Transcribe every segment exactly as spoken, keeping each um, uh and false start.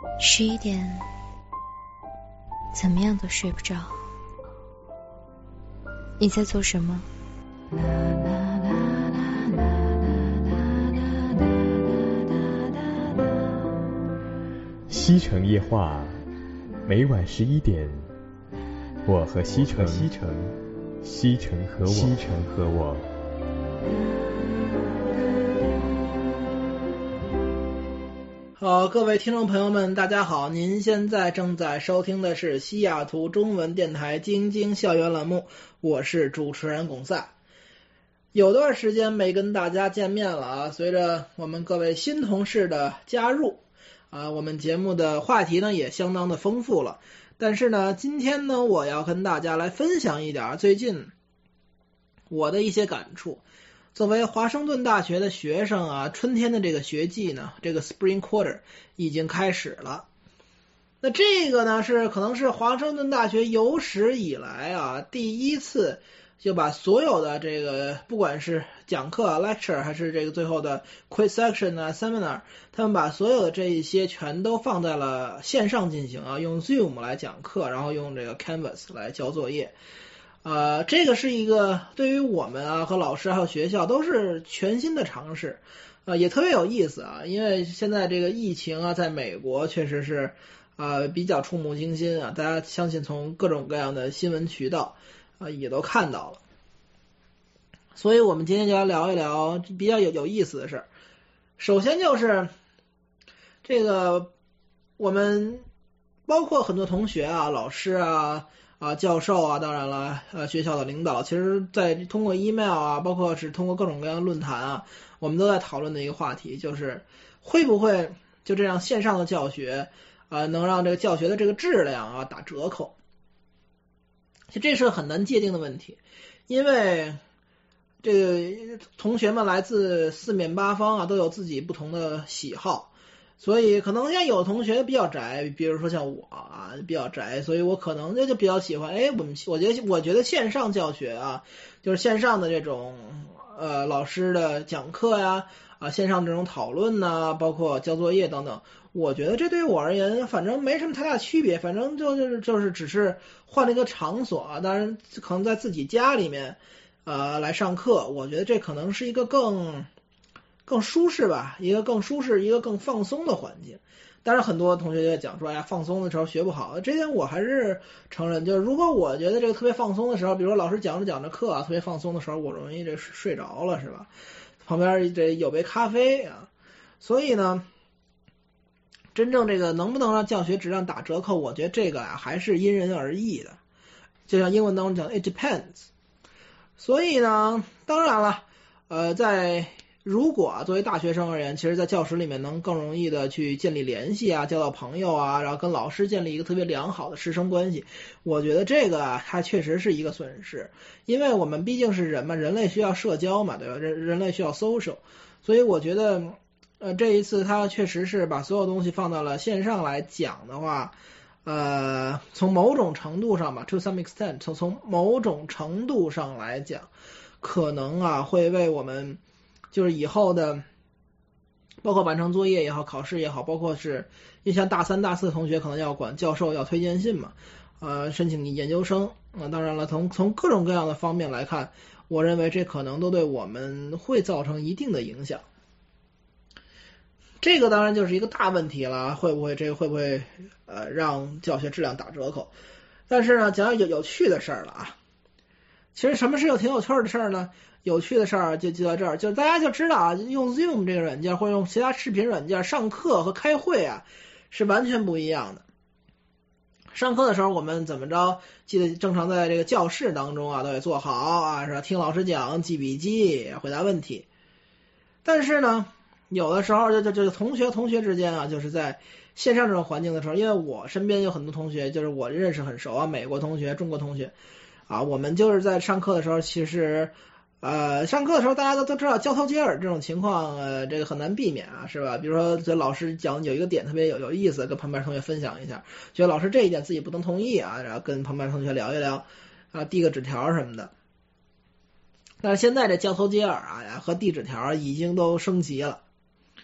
十一点，怎么样都睡不着。你在做什么？ 西城夜话，每晚十一点，我和西城，西城，西城和我，西城和我。 好，各位听众朋友们，大家好，您现在正在收听的是西雅图中文电台京津校园栏目，我是主持人龚赛。有段时间没跟大家见面了啊，随着我们各位新同事的加入啊，我们节目的话题呢也相当的丰富了。但是呢，今天呢，我要跟大家来分享一点最近我的一些感触。作为华盛顿大学的学生啊，春天的这个学季呢，这个 Spring Quarter 已经开始了。那这个呢，是可能是华盛顿大学有史以来啊第一次就把所有的这个不管是讲课啊 lecture 还是这个最后的 quiz section 啊 seminar， 他们把所有的这一些全都放在了线上进行啊，用 Zoom 来讲课，然后用这个 Canvas 来交作业。呃，这个是一个对于我们啊和老师还有学校都是全新的尝试，呃，也特别有意思啊，因为现在这个疫情啊，在美国确实是呃比较触目惊心啊，大家相信从各种各样的新闻渠道啊、呃、也都看到了，所以我们今天就来聊一聊比较有有意思的事儿。首先就是这个我们包括很多同学啊、老师啊。啊，教授啊，当然了，呃，学校的领导，其实在通过 email 啊，包括是通过各种各样的论坛啊，我们都在讨论的一个话题，就是会不会就这样线上的教学，呃，能让这个教学的这个质量啊打折扣？其实这是很难界定的问题，因为这个同学们来自四面八方啊，都有自己不同的喜好。所以可能像有同学比较宅，比如说像我啊比较宅，所以我可能就就比较喜欢，哎，我们我觉得我觉得线上教学啊，就是线上的这种呃老师的讲课呀，啊线上这种讨论呐，包括交作业等等，我觉得这对于我而言，反正没什么太大区别，反正就就是就是只是换了一个场所啊，当然可能在自己家里面呃来上课，我觉得这可能是一个更。更舒适吧，一个更舒适，一个更放松的环境。当然，很多同学就讲说，哎呀，放松的时候学不好，这点我还是承认。就是如果我觉得这个特别放松的时候，比如说老师讲着讲着课啊，特别放松的时候，我容易这睡着了，是吧？旁边这有杯咖啡啊，所以呢，真正这个能不能让教学质量打折扣，我觉得这个啊还是因人而异的。就像英文当中讲 ，it depends。所以呢，当然了，呃，在如果啊，作为大学生而言，其实在教室里面能更容易的去建立联系啊，交到朋友啊，然后跟老师建立一个特别良好的师生关系，我觉得这个啊，它确实是一个损失，因为我们毕竟是人嘛，人类需要社交嘛，对吧？人人类需要 social， 所以我觉得，呃，这一次它确实是把所有东西放到了线上来讲的话，呃，从某种程度上吧 ，to some extent， 从从某种程度上来讲，可能啊会为我们。就是以后的，包括完成作业也好，考试也好，包括是，因为像大三、大四的同学可能要管教授要推荐信嘛，呃，申请你研究生，那、呃、当然了，从从各种各样的方面来看，我认为这可能都对我们会造成一定的影响。这个当然就是一个大问题了，会不会这个会不会呃让教学质量打折扣？但是呢，讲讲有有趣的事儿了啊。其实什么是有挺有趣的事儿呢？有趣的事儿就就在这儿，就大家就知道啊，用 Zoom 这个软件或者用其他视频软件上课和开会啊是完全不一样的。上课的时候我们怎么着，记得正常在这个教室当中啊都得坐好啊，是吧？听老师讲，记笔记，回答问题。但是呢，有的时候就就就同学同学之间啊，就是在线上这种环境的时候，因为我身边有很多同学，就是我认识很熟啊，美国同学、中国同学啊，我们就是在上课的时候，其实。呃，上课的时候大家都都知道交头接耳这种情况，呃，这个很难避免啊，是吧？比如说，这老师讲有一个点特别有有意思，跟旁边同学分享一下，觉得老师这一点自己不能同意啊，然后跟旁边同学聊一聊，啊，递个纸条什么的。但是现在这交头接耳啊和递纸条已经都升级了，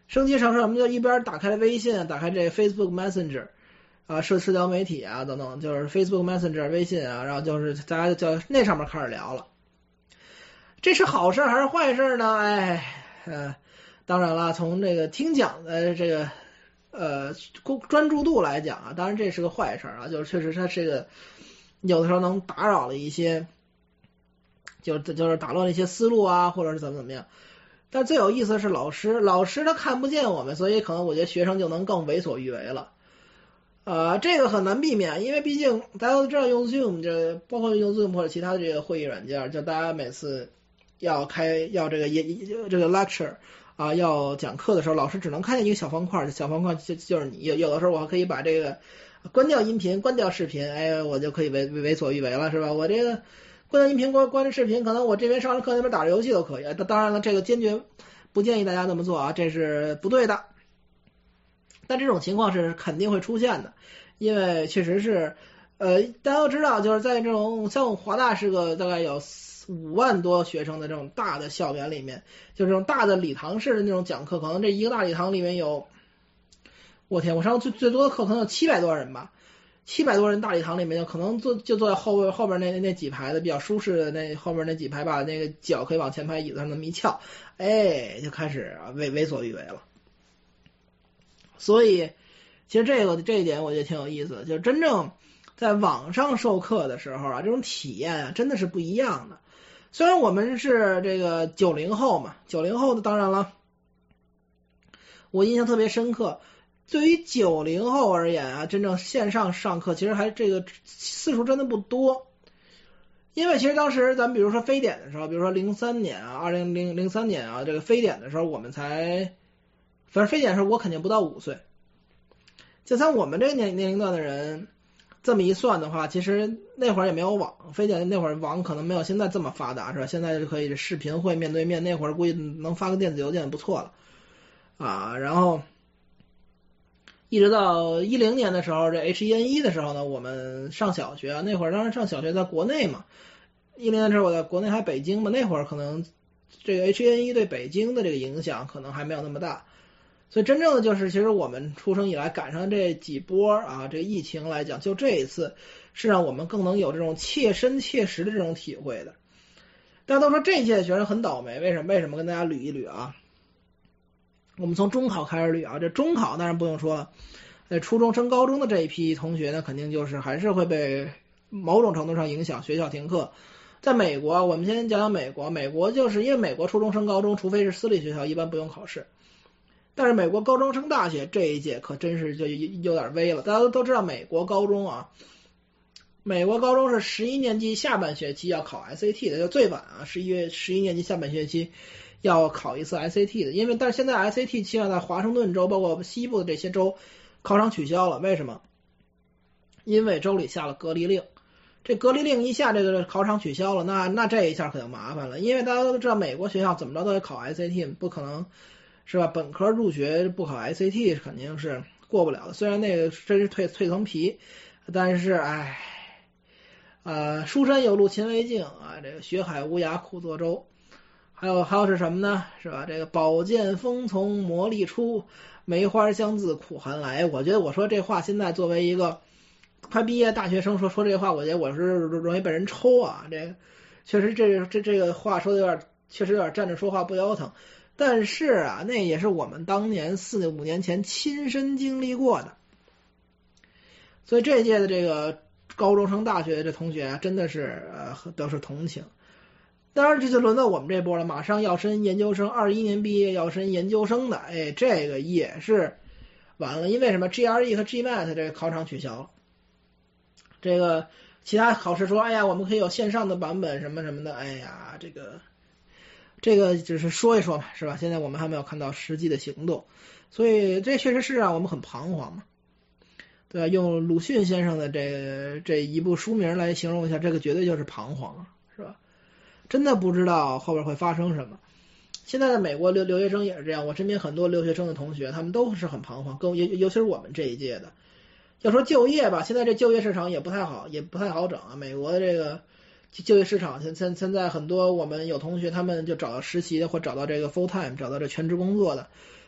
升级成是我们就一边打开微信，打开这 Facebook Messenger 啊，社社交媒体啊等等，就是 Facebook Messenger 微信啊，然后就是大家就叫那上面开始聊了。这是好事还是坏事呢？哎，呃，当然了，从这个听讲的这个呃专注度来讲啊，当然这是个坏事啊，就是确实它这个有的时候能打扰了一些，就就是打乱了一些思路啊，或者是怎么怎么样。但最有意思的是老师，老师他看不见我们，所以可能我觉得学生就能更为所欲为了。呃，这个很难避免，因为毕竟大家都知道用 Zoom， 这包括用 Zoom 或者其他的这个会议软件，就大家每次要开要这个也这个 lecture 啊，要讲课的时候，老师只能看见一个小方块，小方块就就是你。有有的时候我还可以把这个关掉音频，关掉视频，哎，我就可以为为所欲为了，是吧？我这个关掉音频，关关着视频，可能我这边上着课，那边打着游戏都可以。当然了，这个坚决不建议大家那么做啊，这是不对的。但这种情况是肯定会出现的，因为确实是，呃，大家都知道，就是在这种像华大是个大概有五万多学生的这种大的校园里面，就这种大的礼堂式的那种讲课，可能这一个大礼堂里面有，我天，我上最最多的课可能有七百多人吧。七百多人大礼堂里面，就可能坐就坐在后边后边那那几排的比较舒适的那后边那几排，把那个脚可以往前排椅子上那么一翘，哎，就开始为为所欲为了。所以，其实这个这一点我觉得挺有意思的，就是真正在网上授课的时候啊，这种体验啊真的是不一样的。虽然我们是这个九零后嘛，九零后的当然了，我印象特别深刻。对于九零后而言啊，真正线上上课其实还这个次数真的不多，因为其实当时咱们比如说非典的时候，比如说零三年啊，二零零零三年啊，这个非典的时候，我们才，反正非典的时候我肯定不到五岁，就像我们这个年年龄段的人，这么一算的话，其实那会儿也没有网，非典那会儿网可能没有现在这么发达，是吧？现在就可以视频会面对面，那会儿估计能发个电子邮件不错了啊，然后。一直到一零年的时候，这 H E N 一 的时候呢，我们上小学啊，那会儿当然上小学在国内嘛，一零年的时候我在国内还北京嘛，那会儿可能这个 H E N 一 对北京的这个影响可能还没有那么大，所以真正的就是其实我们出生以来赶上这几波啊，这个疫情来讲，就这一次是让我们更能有这种切身切实的这种体会的。大家都说这一届的学生很倒霉，为什么？为什么跟大家捋一捋啊？我们从中考开始捋啊，这中考当然不用说了，呃，初中升高中的这一批同学呢，肯定就是还是会被某种程度上影响，学校停课。在美国，我们先讲讲美国，美国就是因为美国初中升高中，除非是私立学校，一般不用考试。但是美国高中升大学这一届可真是就有点危了，大家都都知道美国高中啊，美国高中是十一年级下半学期要考 S A T 的，就最晚啊，十一月十一年级下半学期。要考一次 S A T 的，因为但是现在 S A T 起码在华盛顿州包括西部的这些州考场取消了，为什么？因为州里下了隔离令，这隔离令一下，这个考场取消了，那那这一下可就麻烦了，因为大家都知道美国学校怎么着都得考 S A T， 不可能是吧？本科入学不考 S A T 肯定是过不了的，虽然那个真是蜕蜕层皮，但是唉，呃，书山有路勤为径啊，这个学海无涯苦作舟。还有还有是什么呢？是吧？这个宝剑锋从磨砺出，梅花香自苦寒来。我觉得我说这话现在作为一个快毕业大学生说说这话，我觉得我是容易被人抽啊。这确实这这这个话说的有点，确实有点站着说话不腰疼。但是啊，那也是我们当年四五年前亲身经历过的。所以这一届的这个高中升大学的这同学啊，真的是呃都是同情。当然这就轮到我们这波了，马上要升研究生，二一年毕业要升研究生的，哎，这个也是完了，因为什么 G R E 和 G M A T 这个考场取消了，这个其他考试说，哎呀，我们可以有线上的版本什么什么的，哎呀，这个这个只是说一说嘛，是吧？现在我们还没有看到实际的行动，所以这确实是让我们很彷徨嘛，对吧？用鲁迅先生的这这一部书名来形容一下，这个绝对就是彷徨啊，是吧？真的不知道后边会发生什么。现在在美国留留学生也是这样，我身边很多留学生的同学，他们都是很彷徨，跟尤尤其是我们这一届的。要说就业吧，现在这就业市场也不太好，也不太好整啊。美国的这个就业市场，现现现在很多我们有同学，他们就找到实习的，或找到这个 full time， 找到这全职工作的，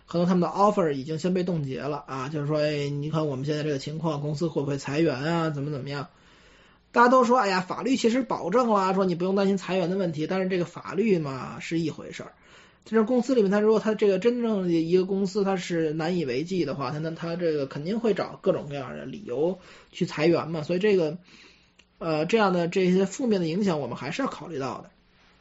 可能他们的 offer 已经先被冻结了啊，就是说，哎，你看我们现在这个情况，公司会不会裁员啊，怎么怎么样？大家都说，哎呀，法律其实保证了，说你不用担心裁员的问题，但是这个法律嘛是一回事儿。就是公司里面，他如果他这个真正的一个公司他是难以为继的话，他那他这个肯定会找各种各样的理由去裁员嘛，所以这个呃这样的这些负面的影响我们还是要考虑到的。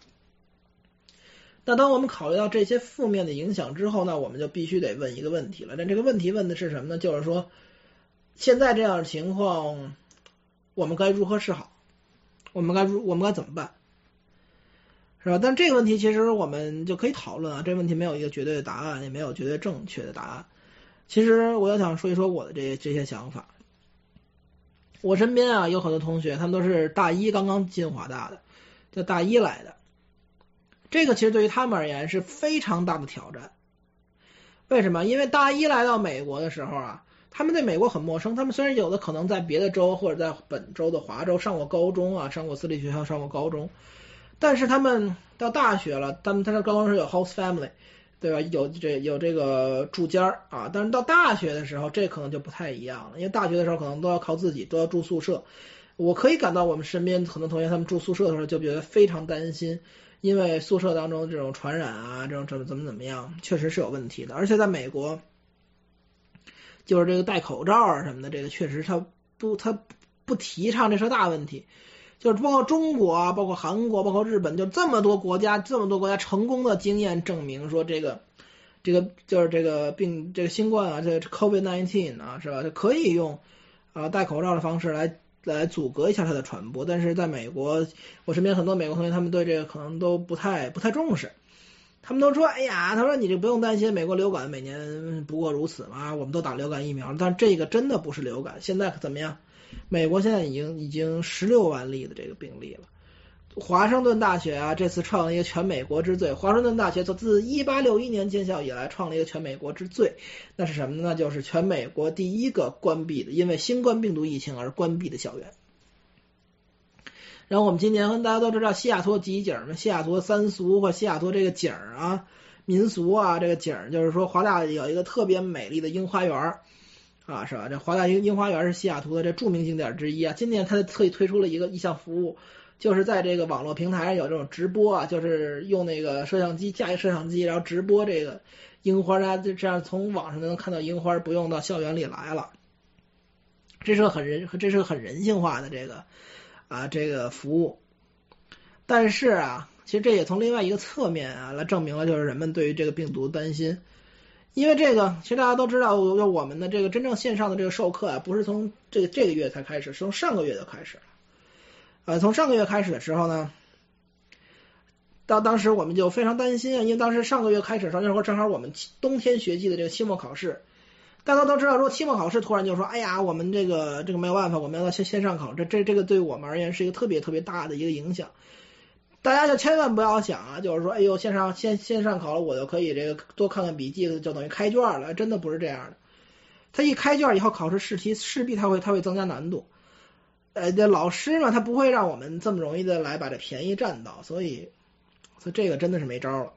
那当我们考虑到这些负面的影响之后呢，我们就必须得问一个问题了。那这个问题问的是什么呢？就是说现在这样的情况我们该如何是好，我们该我们该怎么办，是吧？但这个问题其实我们就可以讨论啊，这个问题没有一个绝对的答案，也没有绝对正确的答案。其实我要想说一说我的这这些想法。我身边啊有很多同学，他们都是大一刚刚进华大的，叫大一来的，这个其实对于他们而言是非常大的挑战。为什么？因为大一来到美国的时候啊，他们对美国很陌生，他们虽然有的可能在别的州或者在本州的华州上过高中啊，上过私立学校，上过高中，但是他们到大学了，他们他的高中是有 host family， 对吧？有这有这个住家啊，但是到大学的时候，这可能就不太一样了，因为大学的时候可能都要靠自己，都要住宿舍。我可以感到我们身边很多同学他们住宿舍的时候就觉得非常担心，因为宿舍当中这种传染啊，这种怎么怎么怎么样，确实是有问题的。而且在美国，就是这个戴口罩啊什么的，这个确实他不他不提倡，这是大问题。就是包括中国啊，包括韩国，包括日本，就这么多国家，这么多国家成功的经验证明说，这个这个就是这个病，这个新冠啊，这 COVID 十九 啊，是吧？就可以用啊戴口罩的方式来来阻隔一下它的传播。但是在美国，我身边很多美国同学，他们对这个可能都不太不太重视。他们都说，哎呀，他说你这不用担心，美国流感每年不过如此嘛，我们都打流感疫苗，但这个真的不是流感。现在怎么样？美国现在已经已经十六万例的这个病例了。华盛顿大学啊，这次创了一个全美国之最。华盛顿大学自一八六一年建校以来，创了一个全美国之最。那是什么呢？那就是全美国第一个关闭的，因为新冠病毒疫情而关闭的校园。然后我们今年大家都知道西雅图几景嘛，西雅图三俗或西雅图这个景啊，民俗啊，这个景就是说华大有一个特别美丽的樱花园啊，是吧？这华大樱樱花园是西雅图的这著名景点之一啊。今年它特意推出了一个一项服务，就是在这个网络平台上有这种直播啊，就是用那个摄像机架一摄像机，然后直播这个樱花，大家就这样从网上能看到樱花，不用到校园里来了。这是个很人，这是个很人性化的这个啊这个服务。但是啊，其实这也从另外一个侧面啊来证明了，就是人们对于这个病毒担心。因为这个，其实大家都知道，我们的这个真正线上的这个授课啊，不是从这个这个月才开始，是从上个月就开始了。呃，从上个月开始的时候呢，到当时我们就非常担心啊，因为当时上个月开始的时候，那会儿正好我们冬天学季的这个期末考试，大家都知道，如果期末考试突然就说，哎呀，我们这个这个没有办法，我们要到线线上考，这这这个对我们而言是一个特别特别大的一个影响。大家就千万不要想啊，就是说，哎呦，线上线线上考了，我就可以这个多看看笔记，就等于开卷了，真的不是这样的。他一开卷以后，考试试题势必他会他会增加难度。呃，这老师嘛，他不会让我们这么容易的来把这便宜占到，所以，所以这个真的是没招了。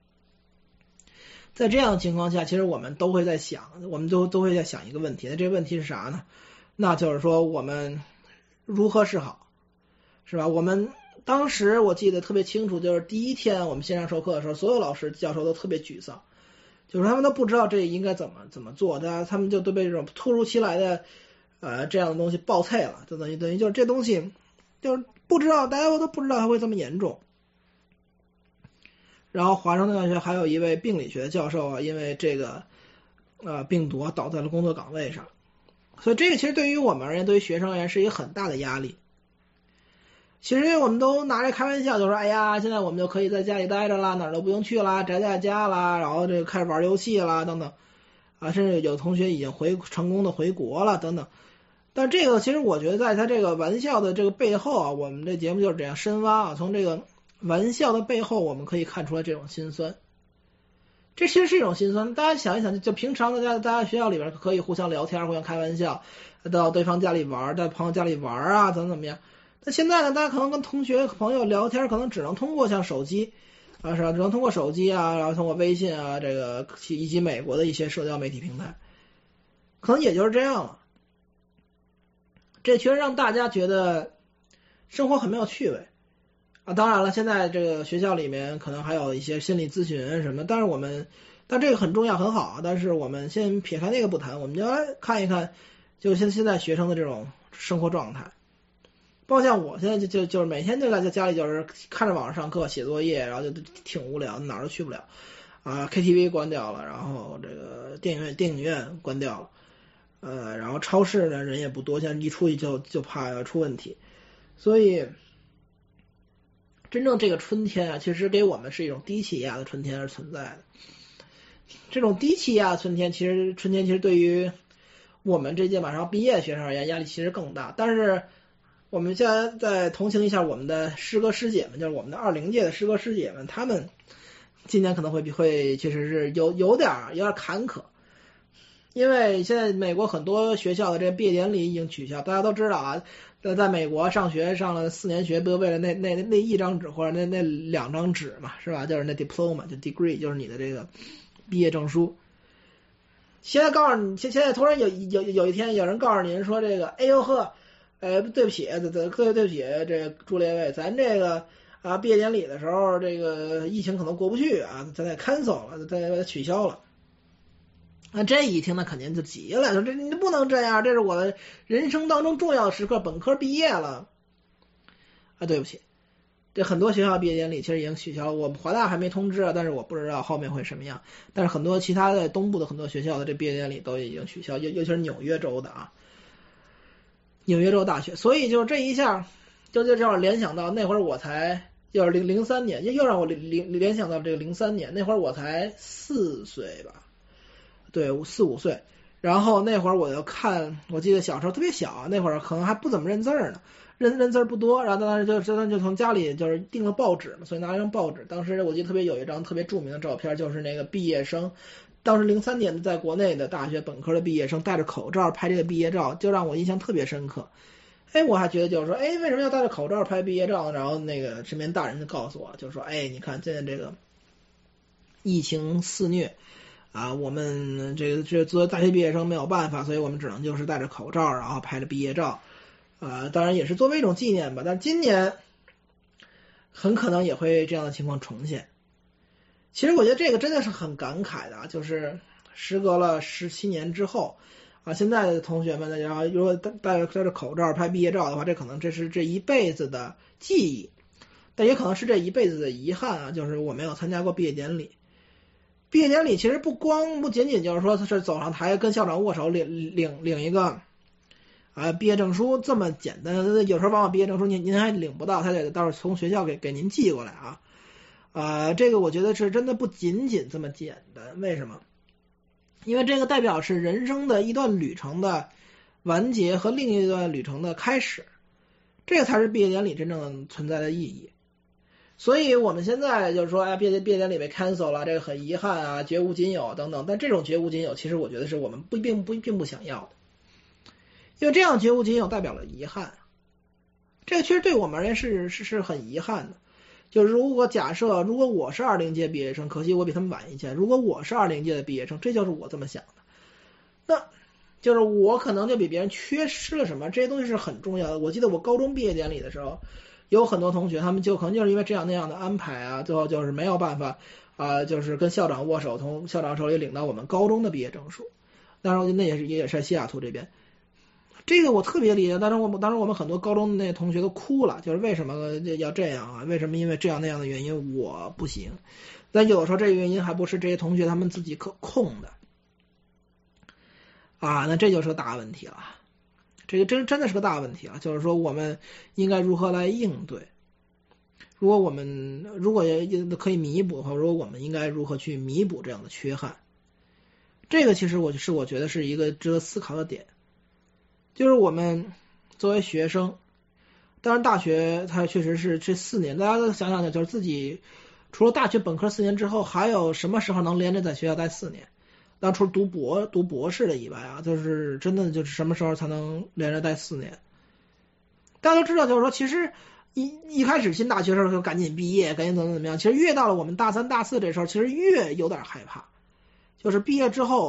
在这样的情况下，其实我们都会在想，我们都都会在想一个问题，那这个问题是啥呢？那就是说我们如何是好，是吧？我们当时我记得特别清楚，就是第一天我们线上授课的时候，所有老师教授都特别沮丧，就是他们都不知道这应该怎么怎么做，他他们就都被这种突如其来的呃这样的东西爆菜了，就等于等于就是这东西就是不知道，大家都不知道它会这么严重。然后华盛顿大学还有一位病理学教授啊，因为这个呃病毒啊倒在了工作岗位上，所以这个其实对于我们而言，对于学生而言是一个很大的压力。其实我们都拿着开玩笑，就说哎呀，现在我们就可以在家里待着啦，哪儿都不用去啦，宅在家啦，然后这个开始玩游戏啦等等啊，甚至有同学已经回成功的回国了等等。但这个其实我觉得在他这个玩笑的这个背后啊，我们这节目就是这样深挖啊，从这个玩笑的背后我们可以看出来这种心酸。这其实是一种心酸，大家想一想，就平常大家大家学校里边可以互相聊天，互相开玩笑，到对方家里玩，在朋友家里玩啊，怎么怎么样。那现在呢，大家可能跟同学朋友聊天，可能只能通过像手机啊，是吧？只能通过手机啊，然后通过微信啊，这个以及美国的一些社交媒体平台，可能也就是这样了。这确实让大家觉得生活很没有趣味啊。当然了，现在这个学校里面可能还有一些心理咨询什么，但是我们，但这个很重要很好，但是我们先撇开那个不谈，我们就来看一看，就现现在学生的这种生活状态。包括像我现在就就就是每天就在家里就是看着网上上课写作业，然后就挺无聊，哪儿都去不了啊 ，K T V 关掉了，然后这个电影院电影院关掉了，呃，然后超市呢人也不多，现在一出去就就怕要出问题，所以真正这个春天啊，其实给我们是一种低气压的春天而存在的。这种低气压的春天，其实春天其实对于我们这届马上要毕业的学生而言，压力其实更大，但是。我们现在再同情一下我们的师哥师姐们，就是我们的二零届的师哥师姐们，他们今年可能会会确实是有有点有点坎坷，因为现在美国很多学校的这个毕业典礼已经取消，大家都知道啊，在美国上学上了四年学，不就为了那那那一张纸或者那那两张纸嘛，是吧？就是那 diploma 就 degree 就是你的这个毕业证书。现在告诉你，现现在突然有有有一天有人告诉您说这个，哎呦呵。哎，对不起，对对对不起，这个朱列位，咱这个啊毕业典礼的时候，这个疫情可能过不去啊，咱得 cancel 了，咱得取消了。那这一听，那肯定就急了，说这你不能这样，这是我的人生当中重要的时刻，本科毕业了啊，对不起，这很多学校毕业典礼其实已经取消了，我们华大还没通知啊，但是我不知道后面会什么样。但是很多其他的东部的很多学校的这毕业典礼都已经取消，尤尤其是纽约州的啊。纽约州大学，所以就这一下，就就让我联想到那会儿我才又是零零三年，又让我联联联想到这个零三年，那会儿我才四岁吧，对，四五岁。然后那会儿我就看，我记得小时候特别小，那会儿可能还不怎么认字呢，认认字不多，然后当时就就就从家里就是订了报纸嘛，所以拿一张报纸。当时我记得特别有一张特别著名的照片，就是那个毕业生。当时零三年的在国内的大学本科的毕业生戴着口罩拍这个毕业照，就让我印象特别深刻。哎，我还觉得就是说，哎，为什么要戴着口罩拍毕业照？然后那个身边大人就告诉我，就是说，哎，你看现在这个疫情肆虐啊，我们这个这作为大学毕业生没有办法，所以我们只能就是戴着口罩，然后拍着毕业照，啊，当然也是作为一种纪念吧。但今年很可能也会这样的情况重现。其实我觉得这个真的是很感慨的，就是时隔了十七年之后啊，现在的同学们呢，然后如果戴着戴着口罩拍毕业照的话，这可能这是这一辈子的记忆，但也可能是这一辈子的遗憾啊，就是我没有参加过毕业典礼。毕业典礼其实不光不仅仅就是说是走上台跟校长握手领领领一个啊毕业证书这么简单，有时候往往毕业证书您您还领不到，他得到时候从学校给给您寄过来啊。啊、呃，这个我觉得是真的不仅仅这么简单。为什么？因为这个代表是人生的一段旅程的完结和另一段旅程的开始，这个才是毕业典礼真正存在的意义。所以我们现在就是说，哎，毕业毕业典礼被 cancel 了，这个很遗憾啊，绝无仅有等等。但这种绝无仅有，其实我觉得是我们不并不并不想要的，因为这样绝无仅有代表了遗憾。这个其实对我们而言是是是很遗憾的。就是如果假设，如果我是二零届毕业生，可惜我比他们晚一届。如果我是二零届的毕业生，这就是我这么想的，那就是我可能就比别人缺失了什么，这些东西是很重要的。我记得我高中毕业典礼的时候，有很多同学，他们就可能就是因为这样那样的安排啊，最后就是没有办法啊、呃，就是跟校长握手，从校长手里领到我们高中的毕业证书。当然，那也是也是在西雅图这边。这个我特别理解，当时我们当时我们很多高中的那同学都哭了，就是为什么要这样啊？为什么因为这样那样的原因我不行？但有的时候这个原因还不是这些同学他们自己可控的啊，那这就是个大问题了。这个真真的是个大问题了，就是说我们应该如何来应对？如果我们如果可以弥补的话，如果我们应该如何去弥补这样的缺憾？这个其实我是我觉得是一个值得思考的点。就是我们作为学生，当然大学它确实是这四年，大家都想想，就是自己除了大学本科四年之后，还有什么时候能连着在学校待四年？那除了读博读博士的以外啊，就是真的就是什么时候才能连着待四年？大家都知道，就是说其实一一开始新大学的时候就赶紧毕业，赶紧怎么怎么样。其实越到了我们大三大四这时候，其实越有点害怕，就是毕业之后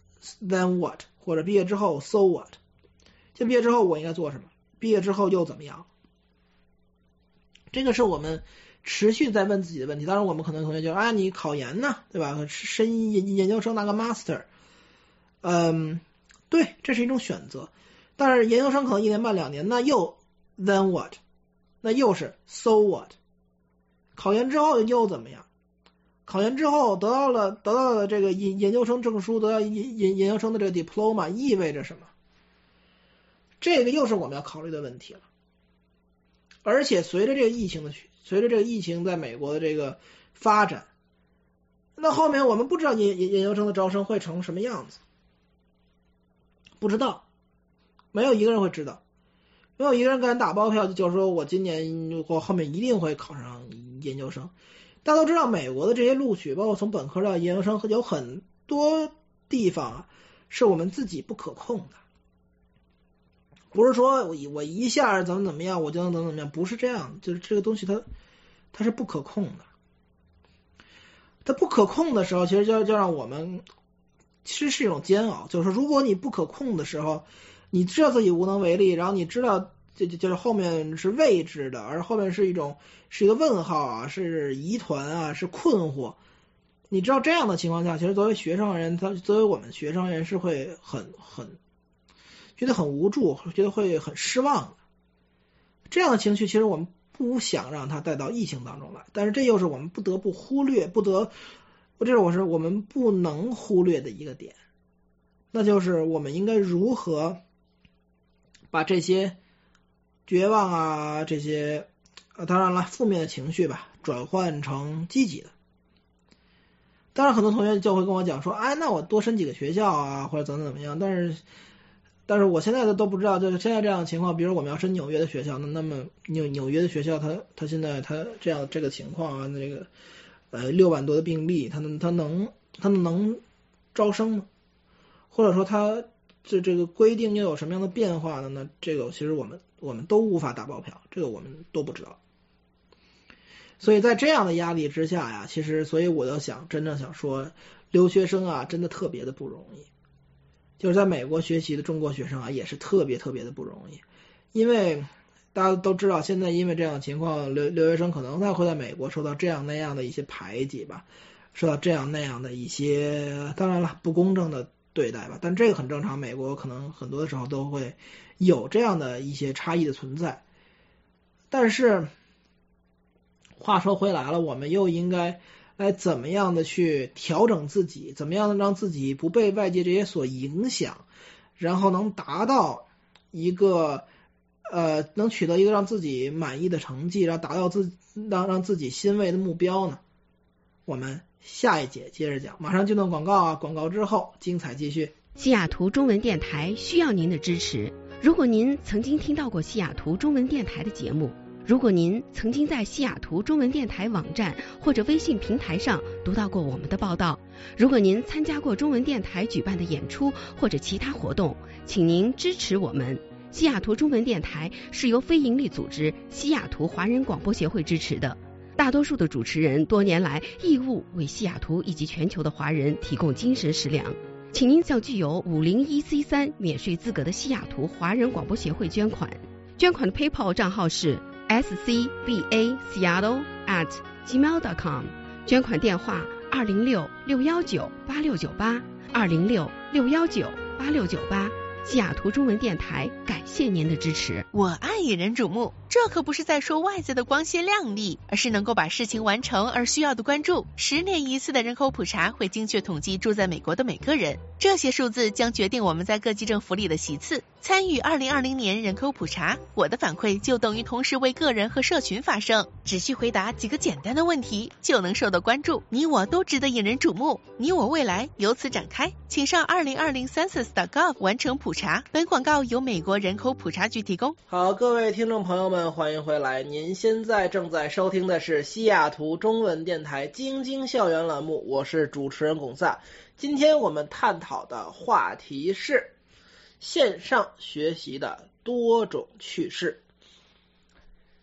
then what， 或者毕业之后 so what， 就毕业之后我应该做什么，毕业之后又怎么样？这个是我们持续在问自己的问题。当然我们可能同学就啊你考研呢，对吧？深研研究生拿个 master， 嗯，对，这是一种选择。但是研究生可能一年半两年，那又 then what， 那又是 so what。 考研之后又怎么样？考研之后得到了得到了这个研研究生证书，得到研研研究生的这个 diploma 意味着什么？这个又是我们要考虑的问题了。而且随着这个疫情的随着这个疫情在美国的这个发展，那后面我们不知道研研研究生的招生会成什么样子，不知道，没有一个人会知道，没有一个人敢打包票，就是说我今年或后面一定会考上研究生。大家都知道美国的这些录取，包括从本科到研究生，有很多地方啊是我们自己不可控的，不是说我我一下怎么怎么样我就能怎么怎么样，不是这样，就是这个东西它它是不可控的。它不可控的时候，其实就就让我们其实是一种煎熬，就是说如果你不可控的时候，你知道自己无能为力，然后你知道就就就是后面是未知的，而后面是一种是一个问号啊，是疑团啊，是困惑。你知道这样的情况下，其实作为学生人，他作为我们学生人是会很很觉得很无助，觉得会很失望的。这样的情绪其实我们不想让它带到疫情当中来，但是这又是我们不得不忽略，不得这是我是我们不能忽略的一个点，那就是我们应该如何把这些绝望啊，这些呃当然了负面的情绪吧，转换成积极的。当然很多同学就会跟我讲说，哎，那我多申几个学校啊，或者怎么怎么样，但是但是我现在的都不知道，就是现在这样的情况，比如我们要申纽约的学校，那那么纽纽约的学校它它现在它这样这个情况啊，那个呃六万多的病例，它能它能它能招生吗？或者说它这这个规定又有什么样的变化呢？那这个其实我们我们都无法打包票，这个我们都不知道。所以在这样的压力之下呀，其实所以我就想真正想说，留学生啊真的特别的不容易。就是在美国学习的中国学生啊，也是特别特别的不容易，因为大家都知道，现在因为这样的情况，留留学生可能他会在美国受到这样那样的一些排挤吧，受到这样那样的一些，当然了，不公正的对待吧，但这个很正常，美国可能很多的时候都会有这样的一些差异的存在。但是话说回来了，我们又应该来怎么样的去调整自己，怎么样的让自己不被外界这些所影响，然后能达到一个呃能取得一个让自己满意的成绩，让达到自让让自己欣慰的目标呢？我们下一节接着讲，马上进入广告啊，广告之后精彩继续。 西雅图中文电台需要您的支持。如果您曾经听到过西雅图中文电台的节目，如果您曾经在西雅图中文电台网站或者微信平台上读到过我们的报道，如果您参加过中文电台举办的演出或者其他活动，请您支持我们。西雅图中文电台是由非营利组织西雅图华人广播协会支持的，大多数的主持人多年来义务为西雅图以及全球的华人提供精神食粮。请您向具有五零一 C 三 免税资格的西雅图华人广播协会捐款，捐款的 PayPal 账号是S C B A Seattle at gmail dot com， 捐款电话二零六六一九八六九八二零六六一九八六九八。西雅图中文电台感谢您的支持。 我爱引人瞩目，这可不是在说外在的光鲜亮丽，而是能够把事情完成而需要的关注。十年一次的人口普查会精确统计住在美国的每个人，这些数字将决定我们在各级政府里的席次。参与二零二零年人口普查，我的反馈就等于同时为个人和社群发声。只需回答几个简单的问题，就能受到关注。你我都值得引人瞩目，你我未来由此展开。请上二零二零 census dot gov 完成普查。本广告由美国人口普查局提供。 好，各位听众朋友们，欢迎回来。您现在正在收听的是西雅图中文电台京津校园栏目，我是主持人龚萨。今天我们探讨的话题是线上学习的多种趣事。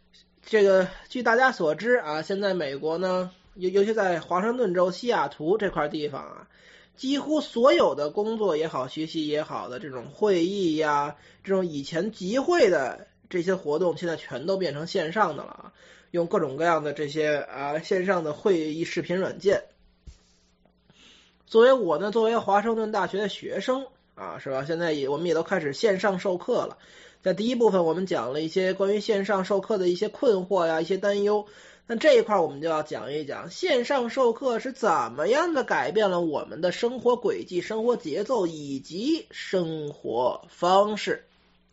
这个据大家所知啊，现在美国呢，尤尤其在华盛顿州西雅图这块地方啊，几乎所有的工作也好，学习也好的这种会议呀，这种以前集会的这些活动，现在全都变成线上的了啊，用各种各样的这些啊线上的会议视频软件。作为我呢，作为华盛顿大学的学生啊，是吧？现在也我们也都开始线上授课了。在第一部分我们讲了一些关于线上授课的一些困惑呀，一些担忧。那这一块我们就要讲一讲线上授课是怎么样的改变了我们的生活轨迹、生活节奏以及生活方式。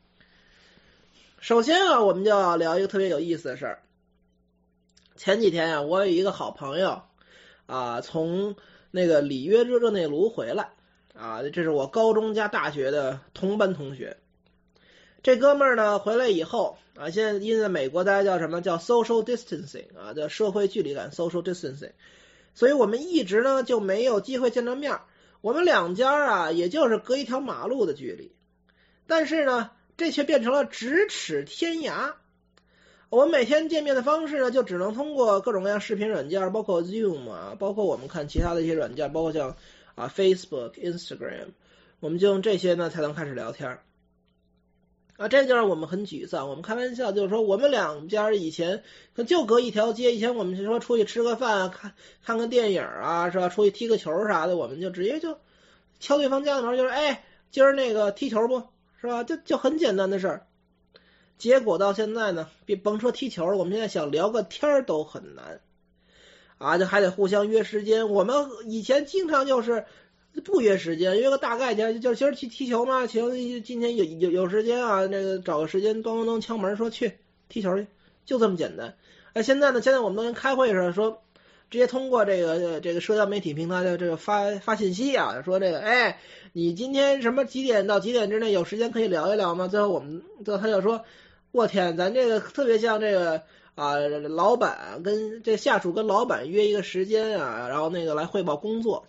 首先啊，我们就要聊一个特别有意思的事儿。前几天啊，我有一个好朋友啊，从那个里约热内卢回来啊，这是我高中加大学的同班同学。这哥们儿呢回来以后啊，现在因为美国大家叫什么叫 social distancing 啊，叫社会距离感 social distancing， 所以我们一直呢就没有机会见着面。我们两家啊也就是隔一条马路的距离，但是呢这却变成了咫尺天涯。我们每天见面的方式呢就只能通过各种各样视频软件，包括 Zoom 啊，包括我们看其他的一些软件，包括像啊 Facebook、Instagram， 我们就用这些呢才能开始聊天。啊，这就让我们很沮丧。我们开玩笑就是说，我们两家以前就隔一条街，以前我们说出去吃个饭、看看个电影啊，是吧？出去踢个球啥的，我们就直接就敲对方家的门，就是哎，今儿那个踢球不是吧？就就很简单的事儿。结果到现在呢，别甭说踢球，我们现在想聊个天儿都很难啊，就还得互相约时间。我们以前经常就是不约时间，约个大概天，就今儿去踢球吗？行，今天有有有时间啊，那个找个时间，咚咚咚敲门说去踢球去，就这么简单。哎，现在呢，现在我们都跟开会似的，说直接通过这个这个社交媒体平台的这个发发信息啊，说这个哎，你今天什么几点到几点之内有时间可以聊一聊吗？最后我们最后他就说，我天，咱这个特别像这个啊，老板跟这下属跟老板约一个时间啊，然后那个来汇报工作。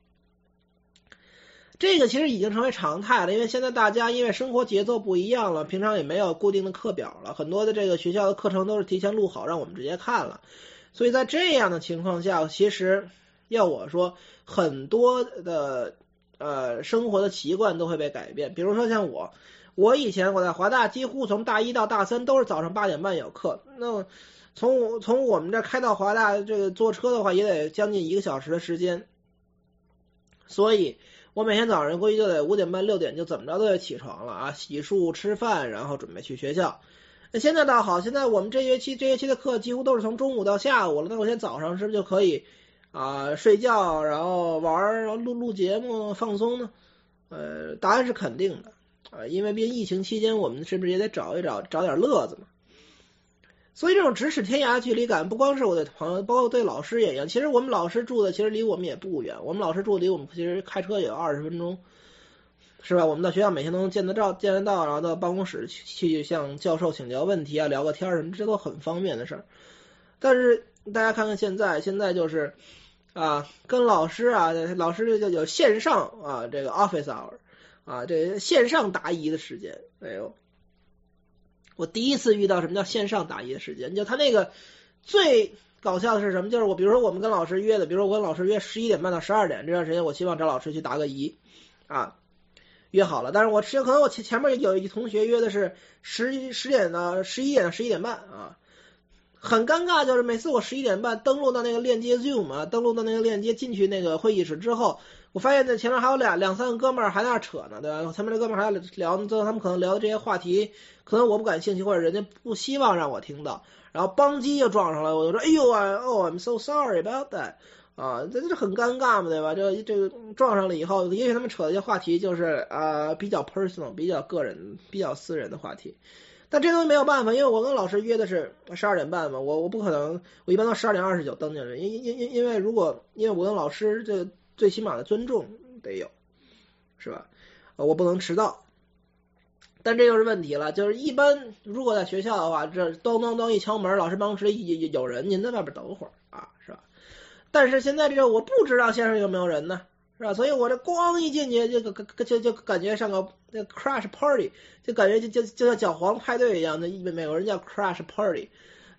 这个其实已经成为常态了，因为现在大家因为生活节奏不一样了，平常也没有固定的课表了，很多的这个学校的课程都是提前录好让我们直接看了，所以在这样的情况下，其实要我说很多的呃生活的习惯都会被改变。比如说像我我以前我在华大几乎从大一到大三都是早上八点半有课，那从从我们这开到华大这个坐车的话也得将近一个小时的时间，所以我每天早上估计就得五点半六点就怎么着都得起床了啊，洗漱吃饭，然后准备去学校。那现在倒好，现在我们这学期这学期的课几乎都是从中午到下午了，那我现在早上是不是就可以啊睡觉，然后玩，然后录录节目放松呢？呃，答案是肯定的啊，因为毕竟疫情期间我们是不是也得找一找找点乐子嘛？所以这种咫尺天涯距离感，不光是我的朋友，包括对老师也一样。其实我们老师住的其实离我们也不远，我们老师住的离我们其实开车也有二十分钟，是吧？我们到学校每天都能见得到，见得到，然后到办公室去去向教授请教问题啊，聊个天什么，这都很方便的事儿。但是大家看看现在，现在就是啊，跟老师啊，老师就有线上啊，这个 office hour 啊，这个线上答疑的时间，哎呦。我第一次遇到什么叫线上答疑的时间，就他那个最搞笑的是什么？就是我比如说我们跟老师约的，比如说我跟老师约十一点半到十二点这段时间，我希望找老师去答个疑啊，约好了。但是我可能我前前面有一同学约的是十十点到十一点到十一点半啊，很尴尬，就是每次我十一点半登录到那个链接 Zoom 啊，登录到那个链接进去那个会议室之后，我发现在前面还有两两三个哥们儿还在那扯呢，对吧？前面这哥们儿还在聊，最后他们可能聊的这些话题，可能我不感兴趣，或者人家不希望让我听到，然后邦机就撞上来，我就说，哎呦啊，哦 ，I'm so sorry about that， 啊，这这很尴尬嘛，对吧？这这个撞上了以后，也许他们扯的一些话题就是啊、呃、比较 personal、比较个人、比较私人的话题。但这东西没有办法，因为我跟老师约的是十二点半嘛，我我不可能，我一般都十二点二十九登进去，因因因因为如果因为我跟老师这最起码的尊重得有，是吧？我不能迟到。但这就是问题了，就是一般如果在学校的话，这咚咚咚一敲门，老师办公室有有人，您在外边等会儿啊，是吧？但是现在这个我不知道线上有没有人呢，是吧？所以我这咣一进去，这个就就感觉像个那 crash party， 就感觉就就就像搅黄派对一样的，美国人叫 crash party，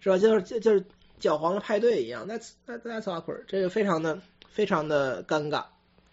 是吧？就是就就是教皇的派对一样。That's that's awkward， 这个非常的非常的尴尬。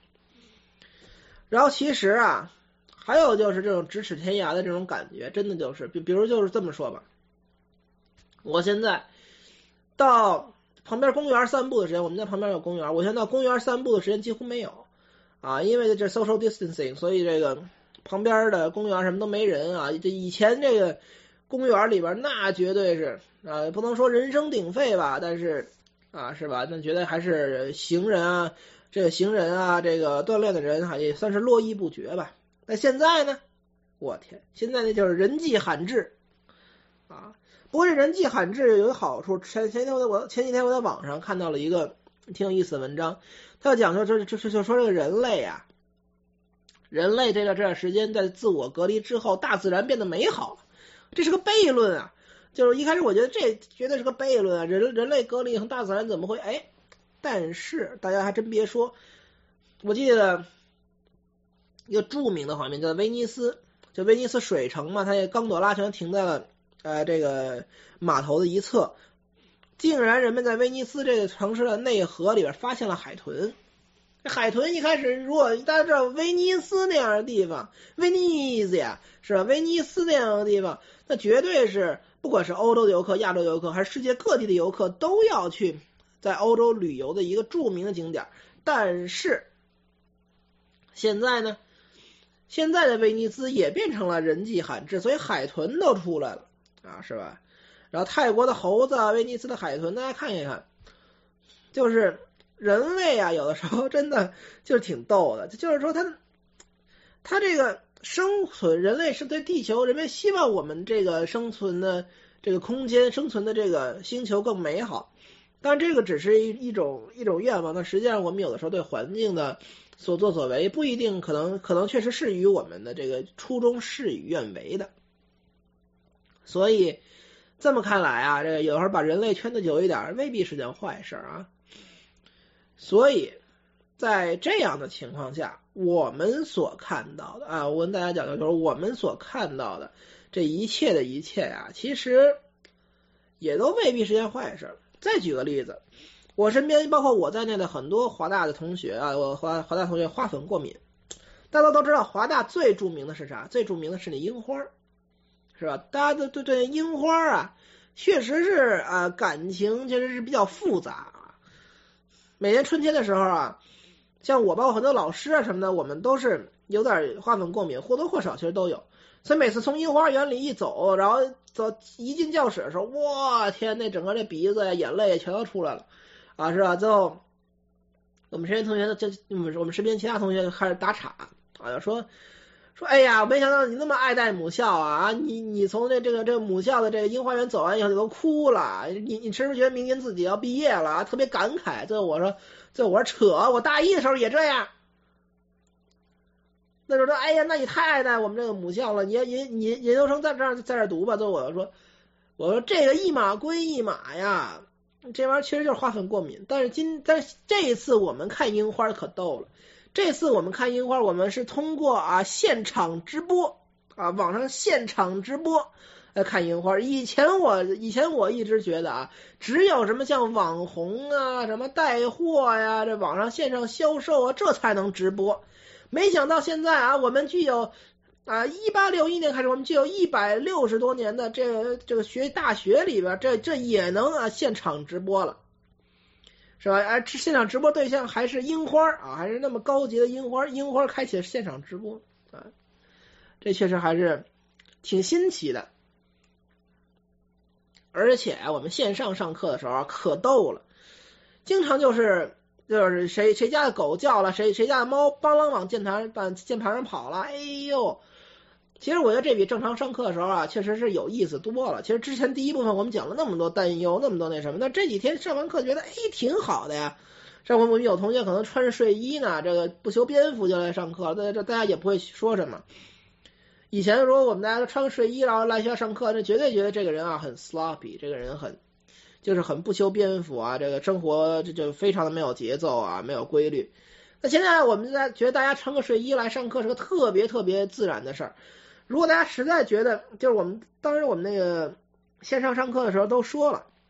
然后其实啊，还有就是这种咫尺天涯的这种感觉，真的就是比比如就是这么说吧，我现在到旁边公园散步的时间，我们家旁边有公园，我现在到公园散步的时间几乎没有啊，因为这 social distancing， 所以这个旁边的公园什么都没人啊。这以前这个公园里边那绝对是啊，不能说人声鼎沸吧，但是啊是吧？那绝对还是行人啊。这个行人啊，这个锻炼的人哈，也算是络绎不绝吧。那现在呢，我天，现在那就是人迹罕至啊。不过这人迹罕至有个好处，前前天我我前几天我在网上看到了一个挺有意思的文章，他讲说这这这就说这个人类啊，人类这段这段时间在自我隔离之后，大自然变得美好了，这是个悖论啊。就是一开始我觉得这绝对是个悖论啊，人人类隔离和大自然怎么会哎？但是大家还真别说，我记得一个著名的画面叫威尼斯，就威尼斯水城嘛，它也冈朵拉全停在了呃这个码头的一侧，竟然人们在威尼斯这个城市的内河里边发现了海豚。海豚一开始，如果大家知道威尼斯那样的地方，威尼斯呀，是吧？威尼斯那样的地方，那绝对是不管是欧洲的游客、亚洲游客，还是世界各地的游客，都要去在欧洲旅游的一个著名的景点。但是现在呢，现在的威尼斯也变成了人迹罕至，所以海豚都出来了啊，是吧？然后泰国的猴子啊，威尼斯的海豚，大家看一看，就是人类啊，有的时候真的就是挺逗的，就是说他他这个生存，人类是对地球，人们希望我们这个生存的这个空间、生存的这个星球更美好。但这个只是一一种一种愿望，那实际上我们有的时候对环境的所作所为不一定可能可能确实是与我们的这个初衷事与愿违的。所以这么看来啊，这个有时候把人类圈得久一点未必是件坏事啊。所以在这样的情况下，我们所看到的啊，我跟大家讲的就是我们所看到的这一切的一切呀、啊，其实也都未必是件坏事。再举个例子，我身边包括我在内的很多华大的同学啊，我华华大同学花粉过敏，大家都知道华大最著名的是啥？最著名的是那樱花，是吧？大家都对对樱花啊，确实是啊、呃，感情确实是比较复杂啊。每年春天的时候啊，像我包括很多老师啊什么的，我们都是有点花粉过敏，或多或少其实都有。所以每次从樱花园里一走，然后走一进教室的时候，哇天，那整个这鼻子呀、眼泪全都出来了啊，是吧？最后我们身边同学就我们我们身边其他同学就开始打岔啊，说说哎呀，没想到你那么爱戴母校啊，你你从这这个这个母校的这个樱花园走完以后，你都哭了，你你是不是觉得明年自己要毕业了，特别感慨？最后我说，最后我说扯，我大一的时候也这样。那时候说，哎呀，那你太爱戴我们这个母校了，你你你研究生在这儿在这儿读吧。最后我说，我说这个一码归一码呀，这玩意儿其实就是花粉过敏。但是今但是这一次我们看樱花可逗了，这次我们看樱花，我们是通过啊现场直播啊，网上现场直播来看樱花。以前我以前我一直觉得啊，只有什么像网红啊、什么带货呀、这网上线上销售啊，这才能直播。没想到现在啊，我们具有啊，一八六一年开始，我们具有一百六十多年的这个这个学大学里边，这这也能啊现场直播了，是吧？啊，现场直播对象还是樱花啊，还是那么高级的樱花，樱花开启了现场直播啊，这确实还是挺新奇的。而且我们线上上课的时候可逗了，经常就是。就是谁谁家的狗叫了，谁谁家的猫梆啷往键盘把键盘上跑了，哎呦！其实我觉得这比正常上课的时候啊，确实是有意思多了。其实之前第一部分我们讲了那么多担忧，那么多那什么，那这几天上完课觉得哎挺好的呀。上回我们有同学可能穿着睡衣呢，这个不修边幅就来上课，这这大家也不会说什么。以前如果我们大家都穿个睡衣然后来学校上课，那绝对觉得这个人啊很 sloppy， 这个人很。就是很不修边幅啊，这个生活这就非常的没有节奏啊，没有规律。那现在我们在觉得大家穿个睡衣来上课是个特别特别自然的事儿。如果大家实在觉得，就是我们当时我们那个线上上课的时候都说了，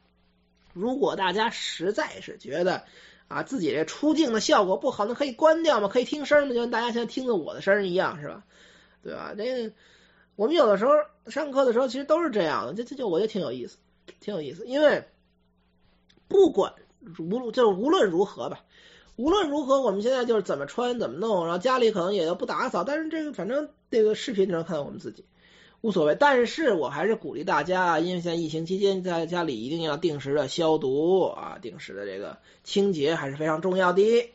如果大家实在是觉得啊自己这出镜的效果不好，那可以关掉嘛，可以听声嘛，就跟大家现在听着我的声一样，是吧？对吧？这个我们有的时候上课的时候其实都是这样的，这这就我觉得挺有意思，挺有意思，因为不管无就无论如何吧。无论如何，我们现在就是怎么穿怎么弄，然后家里可能也就不打扫，但是这个反正这个视频只能看到我们自己，无所谓。但是我还是鼓励大家，因为现在疫情期间，在家里一定要定时的消毒啊，定时的这个清洁还是非常重要的。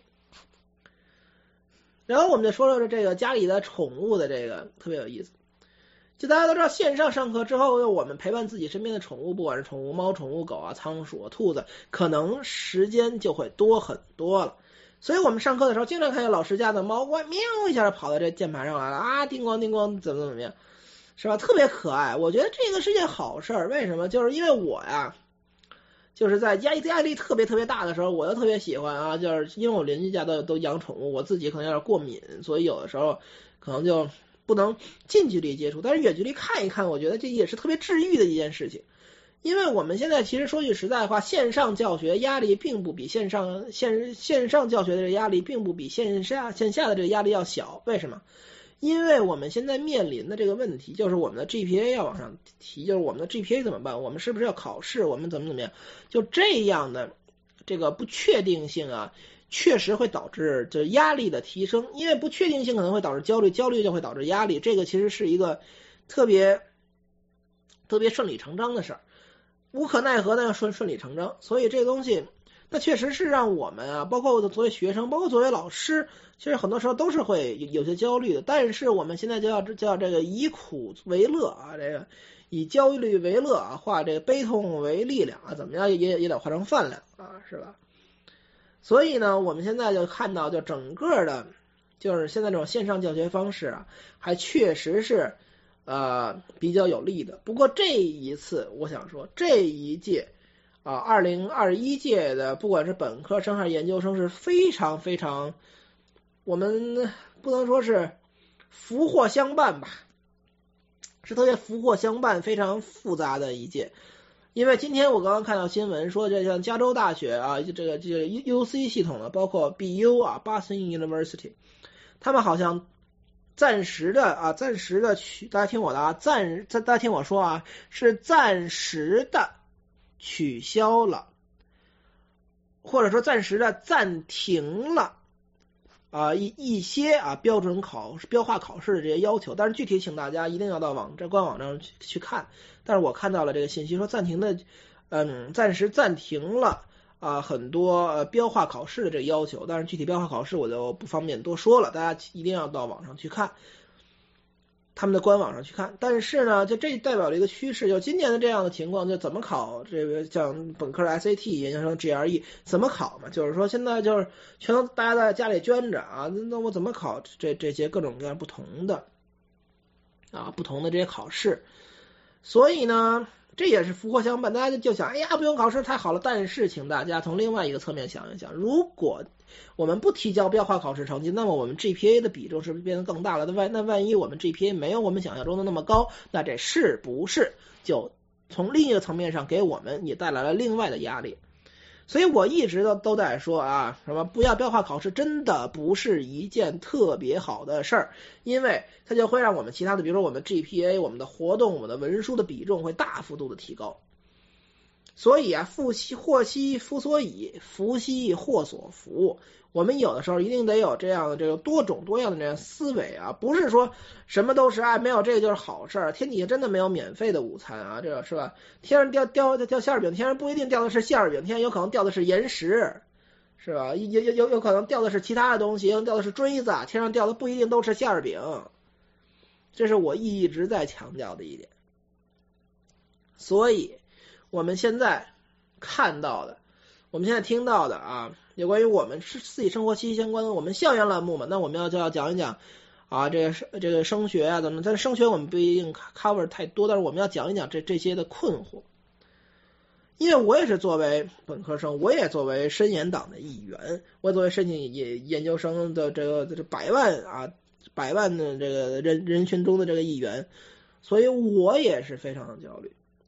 然后我们就说说这个家里的宠物的这个特别有意思。就大家都知道，线上上课之后，我们陪伴自己身边的宠物，不管是宠物猫、宠物狗啊、仓鼠、兔子，可能时间就会多很多了。所以我们上课的时候，经常看见老师家的猫乖喵一下就跑到这键盘上来了啊，叮咣叮咣，怎么怎么样，是吧？特别可爱。我觉得这个是件好事儿。为什么？就是因为我呀，就是在压压力特别特别大的时候，我就特别喜欢啊，就是因为我邻居家都都养宠物，我自己可能有点过敏，所以有的时候可能就不能近距离接触，但是远距离看一看，我觉得这也是特别治愈的一件事情。因为我们现在其实说句实在话，线上教学压力并不比线上线线上教学的压力并不比线下线下的这个压力要小。为什么？因为我们现在面临的这个问题就是我们的 G P A 要往上提，就是我们的 G P A 怎么办？我们是不是要考试？我们怎么怎么样？就这样的这个不确定性啊，确实会导致这压力的提升。因为不确定性可能会导致焦虑，焦虑就会导致压力。这个其实是一个特别特别顺理成章的事儿。无可奈何的要顺顺理成章，所以这个东西，那确实是让我们啊，包括作为学生，包括作为老师，其实很多时候都是会有些焦虑的。但是我们现在就要叫这个以苦为乐啊，这个以焦虑为乐啊，化这个悲痛为力量啊，怎么样也也得化成饭量啊，是吧？所以呢，我们现在就看到，就整个的，就是现在这种线上教学方式啊，还确实是。呃，比较有利的。不过这一次，我想说，这一届啊，二零二一届的，不管是本科生还是研究生，是非常非常，我们不能说是福祸相伴吧，是特别福祸相伴、非常复杂的一届。因为今天我刚刚看到新闻说，这像加州大学啊，这个这个 U C 系统的，包括 B U 啊 ，Boston University， 他们好像。暂时的啊，暂时的取，大家听我的啊，暂，大家听我说啊，是暂时的取消了，或者说暂时的暂停了啊一一些啊标准考标化考试的这些要求，但是具体请大家一定要到网站官网上去去看。但是我看到了这个信息说暂停的，嗯，暂时暂停了。啊，很多呃标化考试的这个要求，但是具体标化考试我就不方便多说了，大家一定要到网上去看，他们的官网上去看。但是呢，就这代表了一个趋势，就今年的这样的情况，就怎么考这个像本科的 S A T、研究生 G R E 怎么考嘛？就是说现在就是全都大家在家里捐着啊，那我怎么考这这些各种各样不同的啊不同的这些考试？所以呢。这也是福祸相伴，大家就想，哎呀，不用考试太好了。但是，请大家从另外一个侧面想一想，如果我们不提交标化考试成绩，那么我们 G P A 的比重是不是变得更大了？那万那万一我们 G P A 没有我们想象中的那么高，那这是不是就从另一个层面上给我们也带来了另外的压力？所以我一直都都在说啊，什么不要标化考试，真的不是一件特别好的事儿，因为它就会让我们其他的，比如说我们 G P A、我们的活动、我们的文书的比重会大幅度的提高。所以啊，福兮祸兮福所倚，福兮祸所伏。我们有的时候一定得有这样的这个多种多样的这样思维啊，不是说什么都是哎没有这个就是好事儿，天底下真的没有免费的午餐啊，这个是吧？天上掉掉掉馅饼，天上不一定掉的是馅饼，天上有可能掉的是岩石，是吧？有有有有可能掉的是其他的东西，有可能掉的是锥子，天上掉的不一定都是馅饼，这是我一直在强调的一点。所以我们现在看到的，我们现在听到的啊，有关于我们是自己生活息息相关的，我们校园栏目嘛，那我们要就要讲一讲啊，这个这个升学啊怎么，但是升学我们不一定 cover 太多，但是我们要讲一讲这这些的困惑。因为我也是作为本科生，我也作为申研党的一员，我作为申请研研究生的这个这百万啊百万的这个人人群中的这个一员，所以我也是非常的焦虑。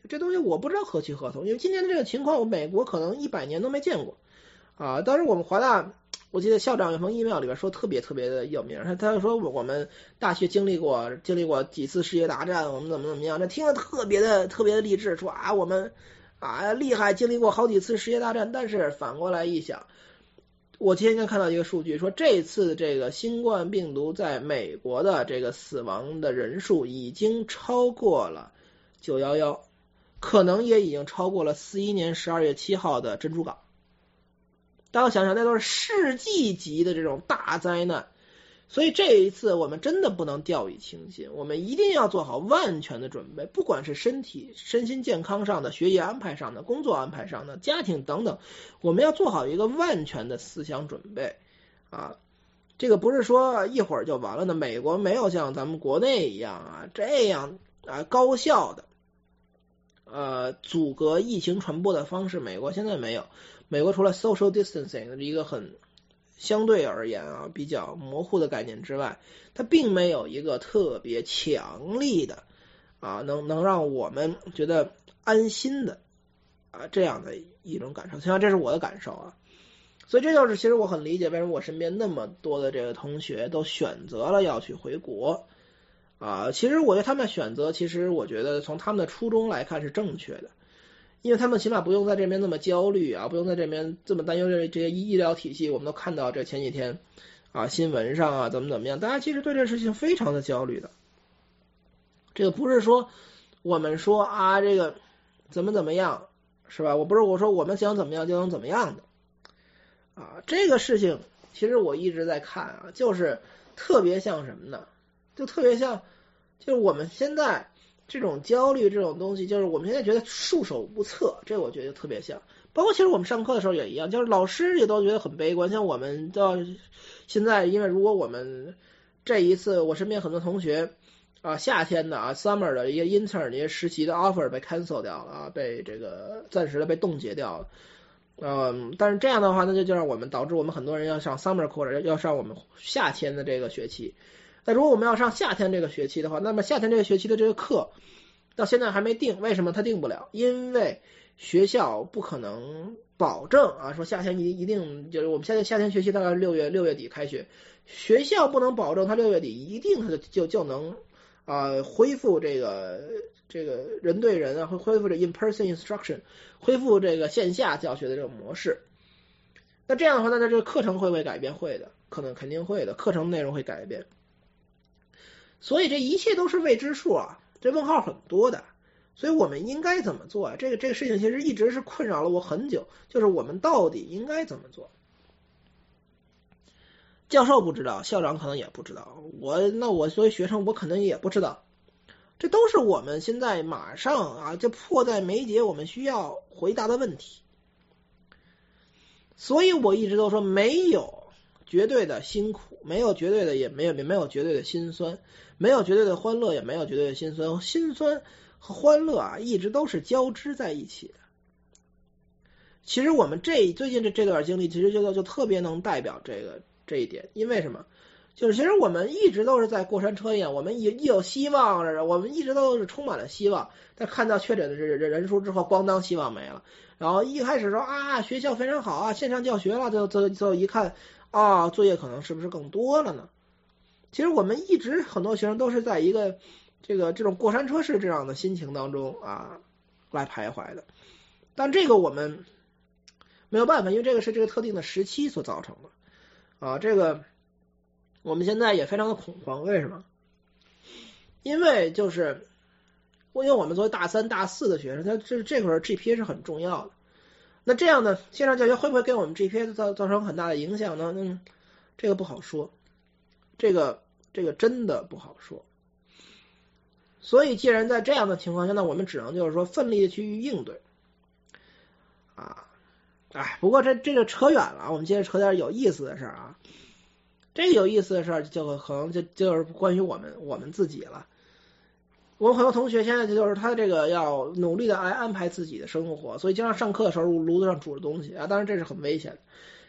这东西我不知道何去何从，因为今天的这个情况，我美国可能一百年都没见过啊。当时我们华大，我记得校长有封 email 里边说特别特别的有名，他他说我们大学经历过经历过几次世界大战，我们怎么怎么样，这听着特别的特别的励志，说啊我们啊厉害，经历过好几次世界大战。但是反过来一想，我今天看到一个数据，说这次这个新冠病毒在美国的这个死亡的人数已经超过了九一一，可能也已经超过了四一年十二月七号的珍珠港。大家想想，那都是世纪级的这种大灾难，所以这一次我们真的不能掉以轻心，我们一定要做好万全的准备，不管是身体身心健康上的、学业安排上的、工作安排上的、家庭等等，我们要做好一个万全的思想准备啊。这个不是说一会儿就完了的，美国没有像咱们国内一样啊这样啊高效的呃阻隔疫情传播的方式，美国现在没有。美国除了 social distancing 一个很相对而言啊比较模糊的概念之外，它并没有一个特别强力的啊能能让我们觉得安心的啊这样的一种感受，实际上这是我的感受啊。所以这就是其实我很理解为什么我身边那么多的这个同学都选择了要去回国啊。其实我觉得他们选择，其实我觉得从他们的初衷来看是正确的。因为他们起码不用在这边那么焦虑啊，不用在这边这么担忧这这些医疗体系。我们都看到这前几天啊新闻上啊怎么怎么样，大家其实对这事情非常的焦虑的。这个不是说我们说啊这个怎么怎么样是吧？我不是我说我们想怎么样就能怎么样的啊。这个事情其实我一直在看啊，就是特别像什么呢？就特别像就是我们现在。这种焦虑这种东西，就是我们现在觉得束手无策，这我觉得特别像。包括其实我们上课的时候也一样，就是老师也都觉得很悲观。像我们到现在，因为如果我们这一次，我身边很多同学啊，夏天的啊 summer 的一些 intern 一些实习的 offer 被 cancel 掉了啊，被这个暂时的被冻结掉了。嗯，但是这样的话，那就就让我们导致我们很多人要上 summer quarter， 要上我们夏天的这个学期。那如果我们要上夏天这个学期的话，那么夏天这个学期的这个课到现在还没定，为什么他定不了？因为学校不可能保证啊，说夏天一一定就是我们夏天夏天学期大概六月六月底开学，学校不能保证他六月底一定他就就就能啊、呃、恢复这个这个人对人啊，会恢复这 in person instruction， 恢复这个线下教学的这种模式。那这样的话，那这个课程会不会改变？会的，可能肯定会的，课程内容会改变。所以这一切都是未知数啊，这问号很多的。所以我们应该怎么做啊？这个这个事情其实一直是困扰了我很久，就是我们到底应该怎么做？教授不知道，校长可能也不知道，我那我作为学生我可能也不知道，这都是我们现在马上啊就迫在眉睫我们需要回答的问题。所以我一直都说没有绝对的辛苦，没有绝对的也没有也没有绝对的辛酸，没有绝对的欢乐，也没有绝对的辛酸。辛酸和欢乐啊，一直都是交织在一起的。其实我们这最近这这段经历，其实就就特别能代表这个这一点。因为什么？就是其实我们一直都是在过山车一样，我们一一有希望，我们一直都是充满了希望。但看到确诊的人人数之后，咣当希望没了。然后一开始说啊，学校非常好啊，线上教学了，就就就一看啊，作业可能是不是更多了呢？其实我们一直很多学生都是在一个这个这种过山车式这样的心情当中啊来徘徊的。但这个我们没有办法，因为这个是这个特定的时期所造成的啊。这个我们现在也非常的恐慌，为什么？因为就是因为我们作为大三大四的学生，他这这会儿 G P A 是很重要的。那这样的线上教学会不会给我们 G P A 造造成很大的影响呢？嗯，这个不好说，这个这个真的不好说。所以既然在这样的情况下，那我们只能就是说奋力的去应对啊。哎，不过这这个扯远了，我们接着扯点有意思的事啊。这个有意思的事儿就可能就就是关于我们我们自己了。我们很多同学现在就是他这个要努力的来安排自己的生活，所以经常上课的时候炉子上煮着东西啊，当然这是很危险的。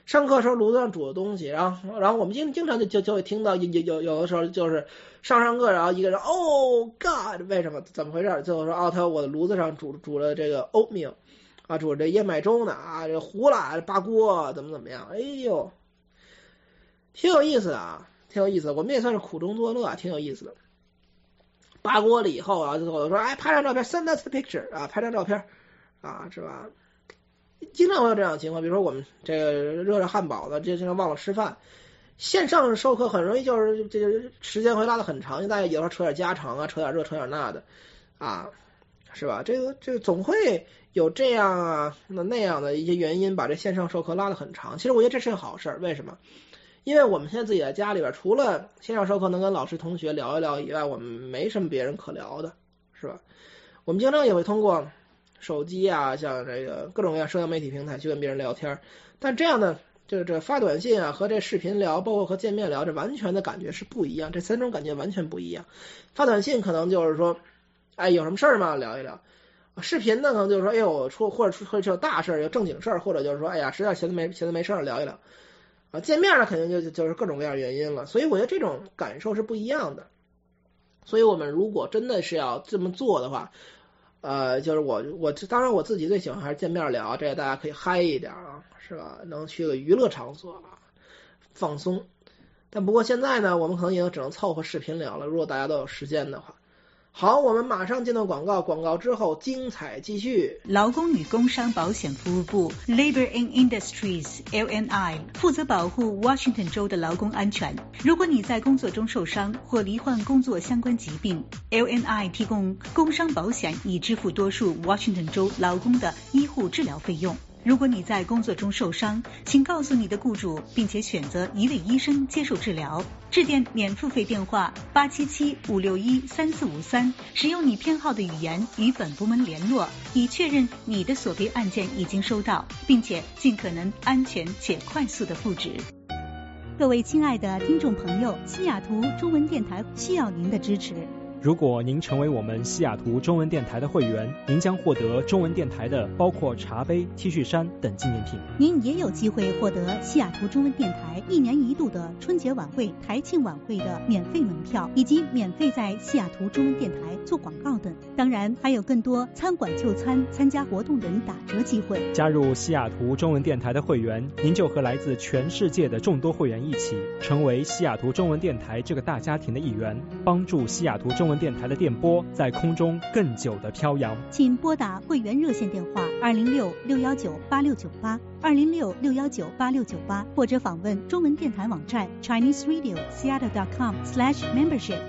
上课时候炉子上煮的东西，然后然后我们经经常就就就会听到有有有的时候就是上上课，然后一个人哦 God 为什么怎么回事？最后说哦，他说我的炉子上煮煮了这个 oatmeal 啊，煮这燕麦粥呢啊，这糊了扒锅怎么怎么样？哎呦，挺有意思的啊，挺有意思的，我们也算是苦中作乐，挺有意思的。扒锅了以后啊，最后说哎拍张照片 ，send us the picture 啊，拍张照片啊，是吧？经常会有这样的情况，比如说我们这个热热汉堡的，这经常忘了吃饭。线上授课很容易就是这个时间会拉得很长，因为大家有时候扯点家常啊，扯点这扯点那的啊，是吧？这个这个总会有这样啊那那样的一些原因，把这线上授课拉得很长。其实我觉得这是个好事儿，为什么？因为我们现在自己在家里边，除了线上授课能跟老师同学聊一聊以外，我们没什么别人可聊的，是吧？我们经常也会通过手机啊，像这个各种各样社交媒体平台去跟别人聊天，但这样的这这发短信啊和这视频聊，包括和见面聊，这完全的感觉是不一样，这三种感觉完全不一样。发短信可能就是说，哎，有什么事儿吗？聊一聊。视频呢可能就是说，哎呦，出或者出会有大事儿，有正经事儿，或者就是说，哎呀，实在闲的没闲的没事儿聊一聊。啊，见面呢肯定就就是各种各样原因了，所以我觉得这种感受是不一样的。所以我们如果真的是要这么做的话，呃，就是我我当然我自己最喜欢还是见面聊，这个大家可以嗨一点啊，是吧？能去个娱乐场所啊，放松。但不过现在呢，我们可能也只能凑合视频聊了，如果大家都有时间的话。好，我们马上进到广告，广告之后精彩继续。 劳工与工商保险服务部 Labor and Industries L N I 负责保护 Washington 州的劳工安全。如果你在工作中受伤或罹患工作相关疾病， L N I 提供工伤保险以支付多数 Washington 州劳工的医护治疗费用。如果你在工作中受伤，请告诉你的雇主，并且选择一位医生接受治疗。致电免付费电话八七七五六一三四五三，使用你偏好的语言与本部门联络，以确认你的索赔案件已经收到，并且尽可能安全且快速的复职。各位亲爱的听众朋友，西雅图中文电台需要您的支持。 如果您成为我们西雅图中文电台的会员，您将获得中文电台的包括茶杯、T 恤衫等纪念品。 您也有机会获得西雅图中文电台一年一度的春节晚会、台庆晚会的免费门票，以及免费在西雅图中文电台做广告等。当然，还有更多餐馆就餐、参加活动等打折机会。 加入西雅图中文电台的会员，您就和来自全世界的众多会员一起，成为西雅图中文电台这个大家庭的一员，帮助西雅图中文电台的电波在空中更久的飘扬。 请拨打会员热线电话二零六六幺九八六九八二零六六幺九八六九八，或者访问中文电台网站 Chinese Radio Seattle dot com slash membership。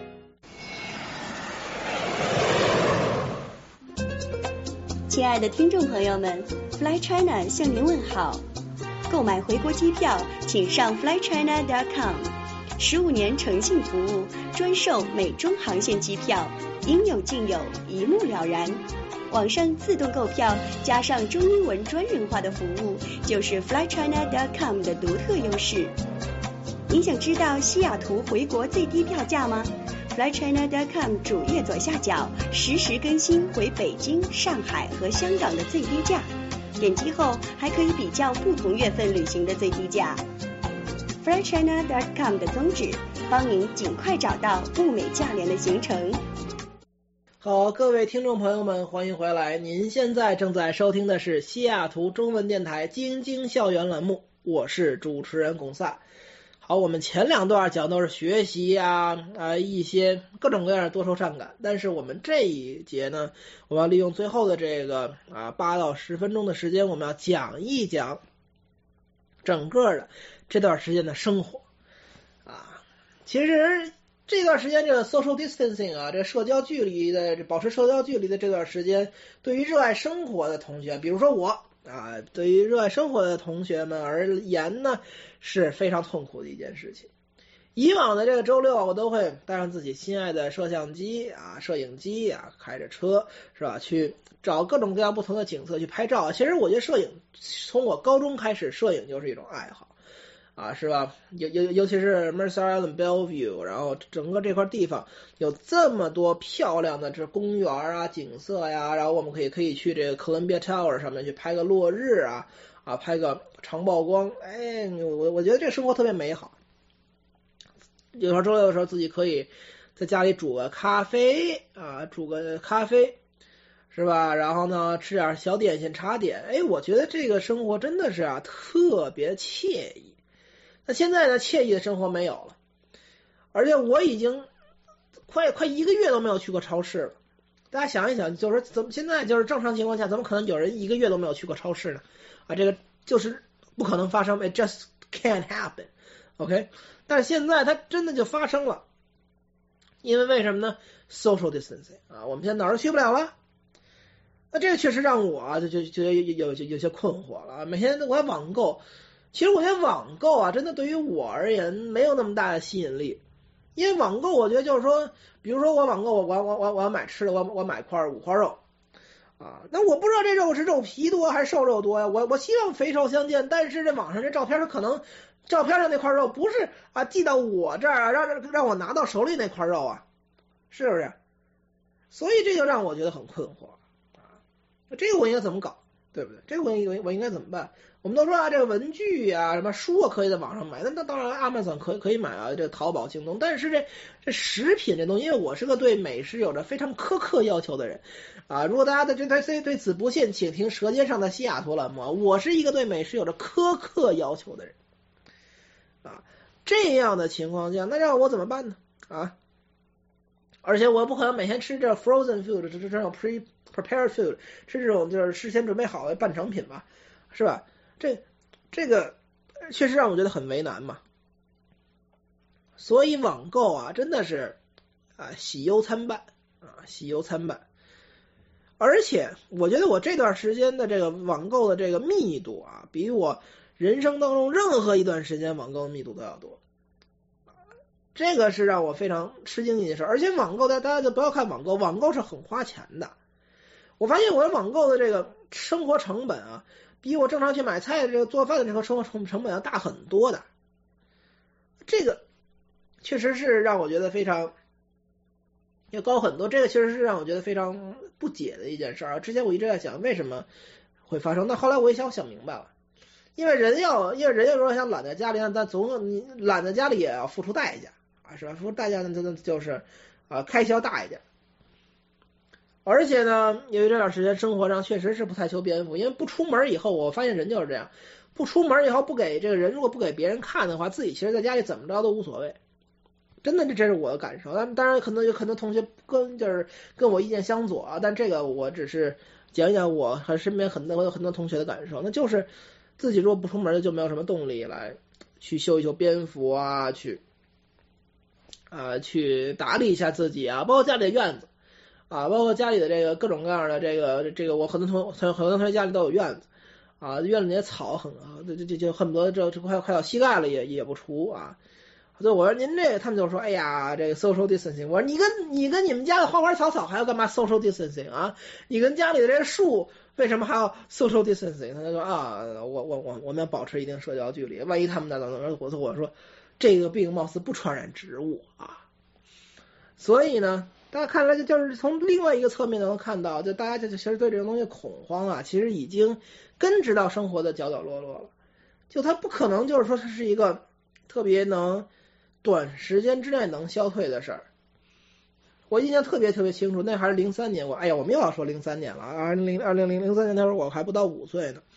亲爱的听众朋友们 ，Fly China 向您问好。购买回国机票，请上 Fly China dot com。十五年诚信服务，专售美中航线机票，应有尽有，一目了然。网上自动购票加上中英文专人化的服务，就是 Fly China dot com 的独特优势。您想知道西雅图回国最低票价吗？ Fly China dot com 主页左下角实时更新回北京、上海和香港的最低价，点击后还可以比较不同月份旅行的最低价。Fly China dot com 的宗旨，帮您尽快找到物美价廉的行程。 好，各位听众朋友们，欢迎回来。您现在正在收听的是西雅图中文电台京津校园栏目，我是主持人龚萨。好，我们前两段讲都是学习啊啊一些各种各样的多愁善感，但是我们这一节呢，我们要利用最后的这个啊八到十分钟的时间，我们要讲一讲整个的这段时间的生活啊。其实这段时间这个 social distancing 啊，这社交距离的保持社交距离的这段时间，对于热爱生活的同学，比如说我啊，对于热爱生活的同学们而言呢，是非常痛苦的一件事情。以往的这个周六，我都会带上自己心爱的摄像机啊、摄影机啊，开着车是吧，去找各种各样不同的景色去拍照。其实我觉得摄影从我高中开始，摄影就是一种爱好啊，是吧？尤尤尤其是 Mercer Island Bellevue， 然后整个这块地方有这么多漂亮的这公园啊、景色呀，然后我们可以可以去这个 Columbia Tower 上面去拍个落日啊啊，拍个长曝光，哎，我我觉得这个生活特别美好。有时候周六的时候自己可以在家里煮个咖啡啊，煮个咖啡是吧？然后呢吃点小点心茶点，哎，我觉得这个生活真的是啊特别惬意。那现在呢惬意的生活没有了，而且我已经快快一个月都没有去过超市了。大家想一想，就是怎么现在就是正常情况下，怎么可能有人一个月都没有去过超市呢？啊，这个就是不可能发生 ，it just can't happen。OK， 但是现在它真的就发生了，因为为什么呢 ？social distancing 啊，我们现在哪儿都去不了了。那这个确实让我啊就就觉得有有有些困惑了。每天我要网购，其实我觉得网购啊，真的对于我而言没有那么大的吸引力。因为网购，我觉得就是说，比如说我网购，我我我我要买吃的，我我买块五花肉啊，那我不知道这肉是肉皮多还是瘦肉多呀？我我希望肥瘦相间，但是这网上这照片它可能照片上那块肉不是啊寄到我这儿啊，让让我拿到手里那块肉啊，是不是？所以这就让我觉得很困惑啊，这个我应该怎么搞，对不对？这个我我我应该怎么办？我们都说啊，这个文具啊，什么书啊，可以在网上买，那那当然 Amazon 可以可以买啊，这淘宝、京东，但是这这食品这东西，因为我是个对美食有着非常苛刻要求的人啊，如果大家对对对对此不信，请听《舌尖上的西雅图》栏目，我是一个对美食有着苛刻要求的人啊，这样的情况下，那让我怎么办呢？啊，而且我不可能每天吃这 frozen food， 这这种 pre prepared food， 吃这种就是事先准备好的半成品吧，是吧？这这个确实让我觉得很为难嘛，所以网购啊真的是啊喜忧参半啊喜忧参半，而且我觉得我这段时间的这个网购的这个密度啊，比我人生当中任何一段时间网购的密度都要多，这个是让我非常吃惊的一件事。而且网购大家就不要看网购，网购是很花钱的。我发现我网购的这个生活成本啊，比我正常去买菜的这个做饭的这个生活成成本要大很多的，这个确实是让我觉得非常要高很多，这个确实是让我觉得非常不解的一件事啊。之前我一直在想为什么会发生，那后来我一想，我想明白了，因为人要因为人要如果想懒在家里，但总你懒在家里也要付出代价啊，是吧？付出代价呢，真的就是啊开销大一点。而且呢，由于这段时间生活上确实是不太求边幅，因为不出门以后，我发现人就是这样，不出门以后不给这个人，如果不给别人看的话，自己其实在家里怎么着都无所谓，真的这这是我的感受。但当然可能有很多同学跟就是跟我意见相左啊，但这个我只是讲一讲我和身边很多我有很多同学的感受，那就是自己如果不出门就没有什么动力来去修一修边幅啊，去啊、呃、去打理一下自己啊，包括家里的院子。啊，包括家里的这个各种各样的这个这个，我很多同很很多同学家里都有院子啊，院子里的草很啊，这这就恨不得这这快快到膝盖了也也不除啊。所以我说您这个，他们就说，哎呀，这个 social distancing， 我说你跟你跟你们家的花花草草还要干嘛 social distancing 啊？你跟家里的这个树为什么还要 social distancing？ 他就说啊，我我我我们要保持一定社交距离，万一他们那等等，我说我说这个病貌似不传染植物啊，所以呢。大家看来就就是从另外一个侧面能看到，就大家就其实对这种东西恐慌啊，其实已经根植到生活的角角落落了。就它不可能就是说它是一个特别能短时间之内能消退的事儿。我印象特别特别清楚，那还是零三年，我哎呀，我们又要说零三年了，二零二零零零三年那会儿我还不到五岁呢。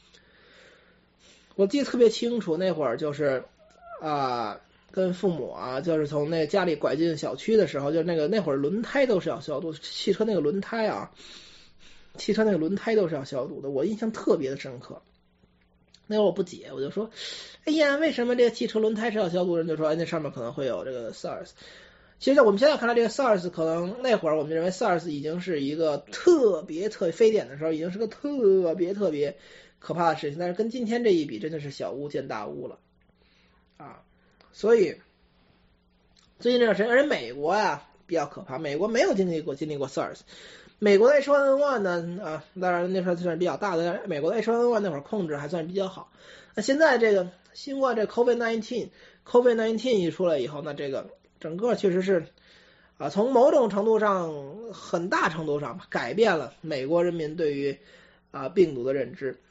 我记得特别清楚，那会儿就是啊。呃跟父母啊，就是从那家里拐进小区的时候，就那个那会儿轮胎都是要消毒，汽车那个轮胎啊，汽车那个轮胎都是要消毒的，我印象特别的深刻。那会儿我不解，我就说，哎呀，为什么这个汽车轮胎是要消毒？人就说，哎，那上面可能会有这个 SARS。其实我们现在看来，这个 SARS 可能那会儿我们认为 SARS 已经是一个特别特别非典的时候，已经是个特别特别可怕的事情，但是跟今天这一比，真的是小巫见大巫了啊。所以最近这段时间，而且美国呀比较可怕，美国没有经历过经历过 SARS， 美国的 H 一 N 一 呢啊，当然那时候算是比较大的，美国的 H 一 N 一 那会儿控制还算是比较好。那现在这个新冠这 COVID 十九 COVID 十九 一出来以后，那这个整个确实是啊，从某种程度上很大程度上改变了美国人民对于啊病毒的认知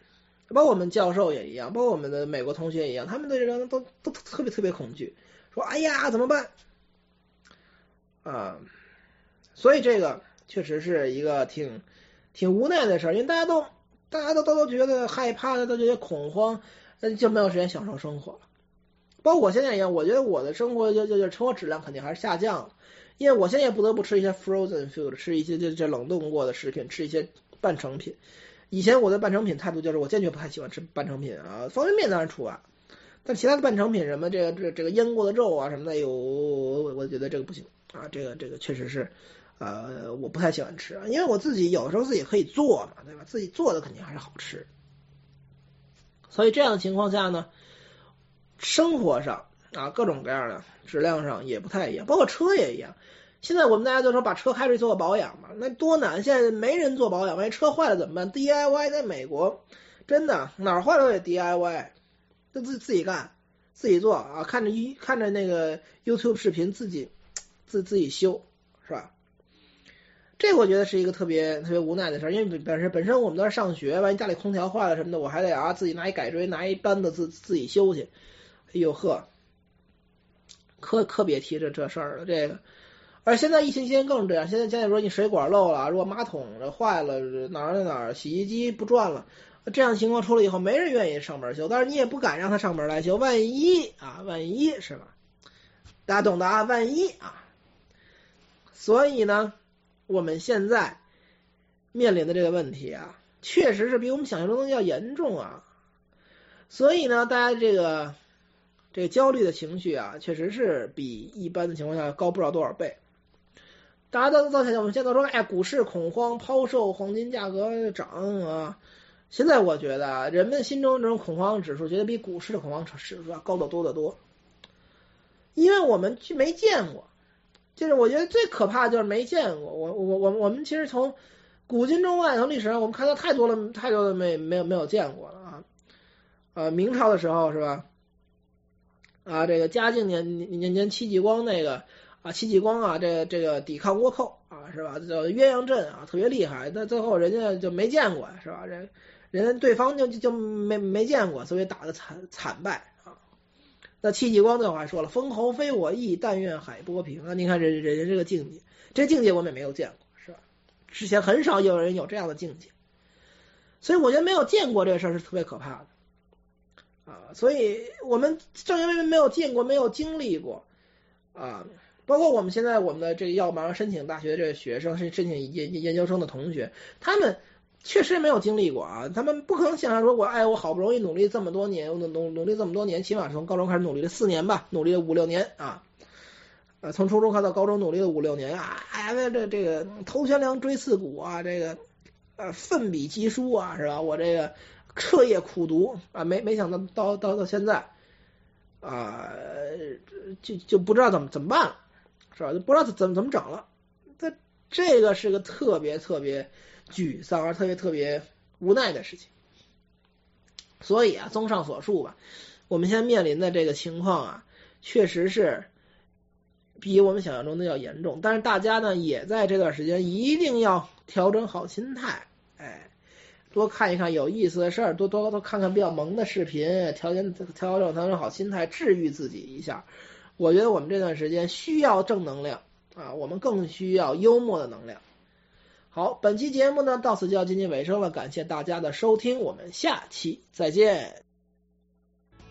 包括我们教授也一样，包括我们的美国同学也一样，他们对这个都都特别特别恐惧，说哎呀怎么办啊？所以这个确实是一个挺挺无奈的事儿，因为大家都大家都都都觉得害怕的，都觉得恐慌，就没有时间享受生活了。包括我现在一样，我觉得我的生活就就就生活质量肯定还是下降了，因为我现在也不得不吃一些 frozen food， 吃一些这这冷冻过的食品，吃一些半成品。以前我的半成品态度就是我坚决不太喜欢吃半成品啊，方便面当然除外，但其他的半成品什么这个这这个腌过的肉啊什么的，有我我觉得这个不行啊，这个这个确实是呃我不太喜欢吃啊，因为我自己有的时候自己可以做嘛，对吧？自己做的肯定还是好吃。所以这样的情况下呢，生活上啊各种各样的质量上也不太一样，包括车也一样。现在我们大家都说把车开出去做个保养嘛，那多难！现在没人做保养，万一车坏了怎么办 ？D I Y 在美国真的哪儿坏了都得 D I Y， 就自自己干，自己做啊，看着一看着那个 YouTube 视频自己自自己修，是吧？这我觉得是一个特别特别无奈的事儿，因为本身本身我们都是上学，万一家里空调坏了什么的，我还得啊自己拿一改锥拿一扳子自自己修去，哎呦呵，可可别提这这事儿了，这个。而现在疫情期间更这样，现在现在说你水管漏了，如果马桶坏了，哪儿哪儿洗衣机不转了，这样情况出了以后，没人愿意上门修，但是你也不敢让他上门来修，万一啊，万一是吧？大家懂的啊，万一啊。所以呢，我们现在面临的这个问题啊，确实是比我们想象中的要严重啊。所以呢，大家这个这个焦虑的情绪啊，确实是比一般的情况下高不知道多少倍。大家都到现在，我们现在都说，哎，股市恐慌、抛售、黄金价格涨啊。现在我觉得，人们心中这种恐慌指数，觉得比股市的恐慌指数要高得多得多，因为我们没见过。就是我觉得最可怕的就是没见过。我我我我们其实从古今中外，从历史上我们看到太多了，太多的没没有没有见过了啊。呃，明朝的时候是吧？啊，这个嘉靖年年间戚继光那个。啊，戚继光啊，这个这个抵抗倭寇啊，是吧？叫鸳鸯阵啊，特别厉害。但最后人家就没见过，是吧？人人对方就就没没见过，所以打得惨惨败啊。那戚继光这话说了：“封侯非我意，但愿海波平。”啊，你看人人家这个境界，这境界我们也没有见过，是吧？之前很少有人有这样的境界，所以我觉得没有见过这个事儿是特别可怕的啊。所以我们正因为没有见过，没有经历过啊。包括我们现在我们的这个要马上申请大学的这个学生，申申请研研究生的同学，他们确实没有经历过啊，他们不可能想象说我哎我好不容易努力这么多年，我努努努力这么多年，起码从高中开始努力了四年吧，努力了五六年啊，呃从初中看到高中努力了五六年啊，哎这这个头悬梁锥刺股啊，这个呃奋笔疾书啊，是吧？我这个彻夜苦读啊，没没想到到到到现在啊，就就不知道怎么怎么办了。是吧？就不知道怎么怎么整了，这这个是个特别特别沮丧而特别特别无奈的事情。所以啊，综上所述吧，我们现在面临的这个情况啊，确实是比我们想象中的要严重。但是大家呢，也在这段时间一定要调整好心态，哎，多看一看有意思的事儿，多多多看看比较萌的视频，调整调整调整好心态，治愈自己一下。我觉得我们这段时间需要正能量啊，我们更需要幽默的能量。好，本期节目呢到此就要接近尾声了，感谢大家的收听，我们下期再见。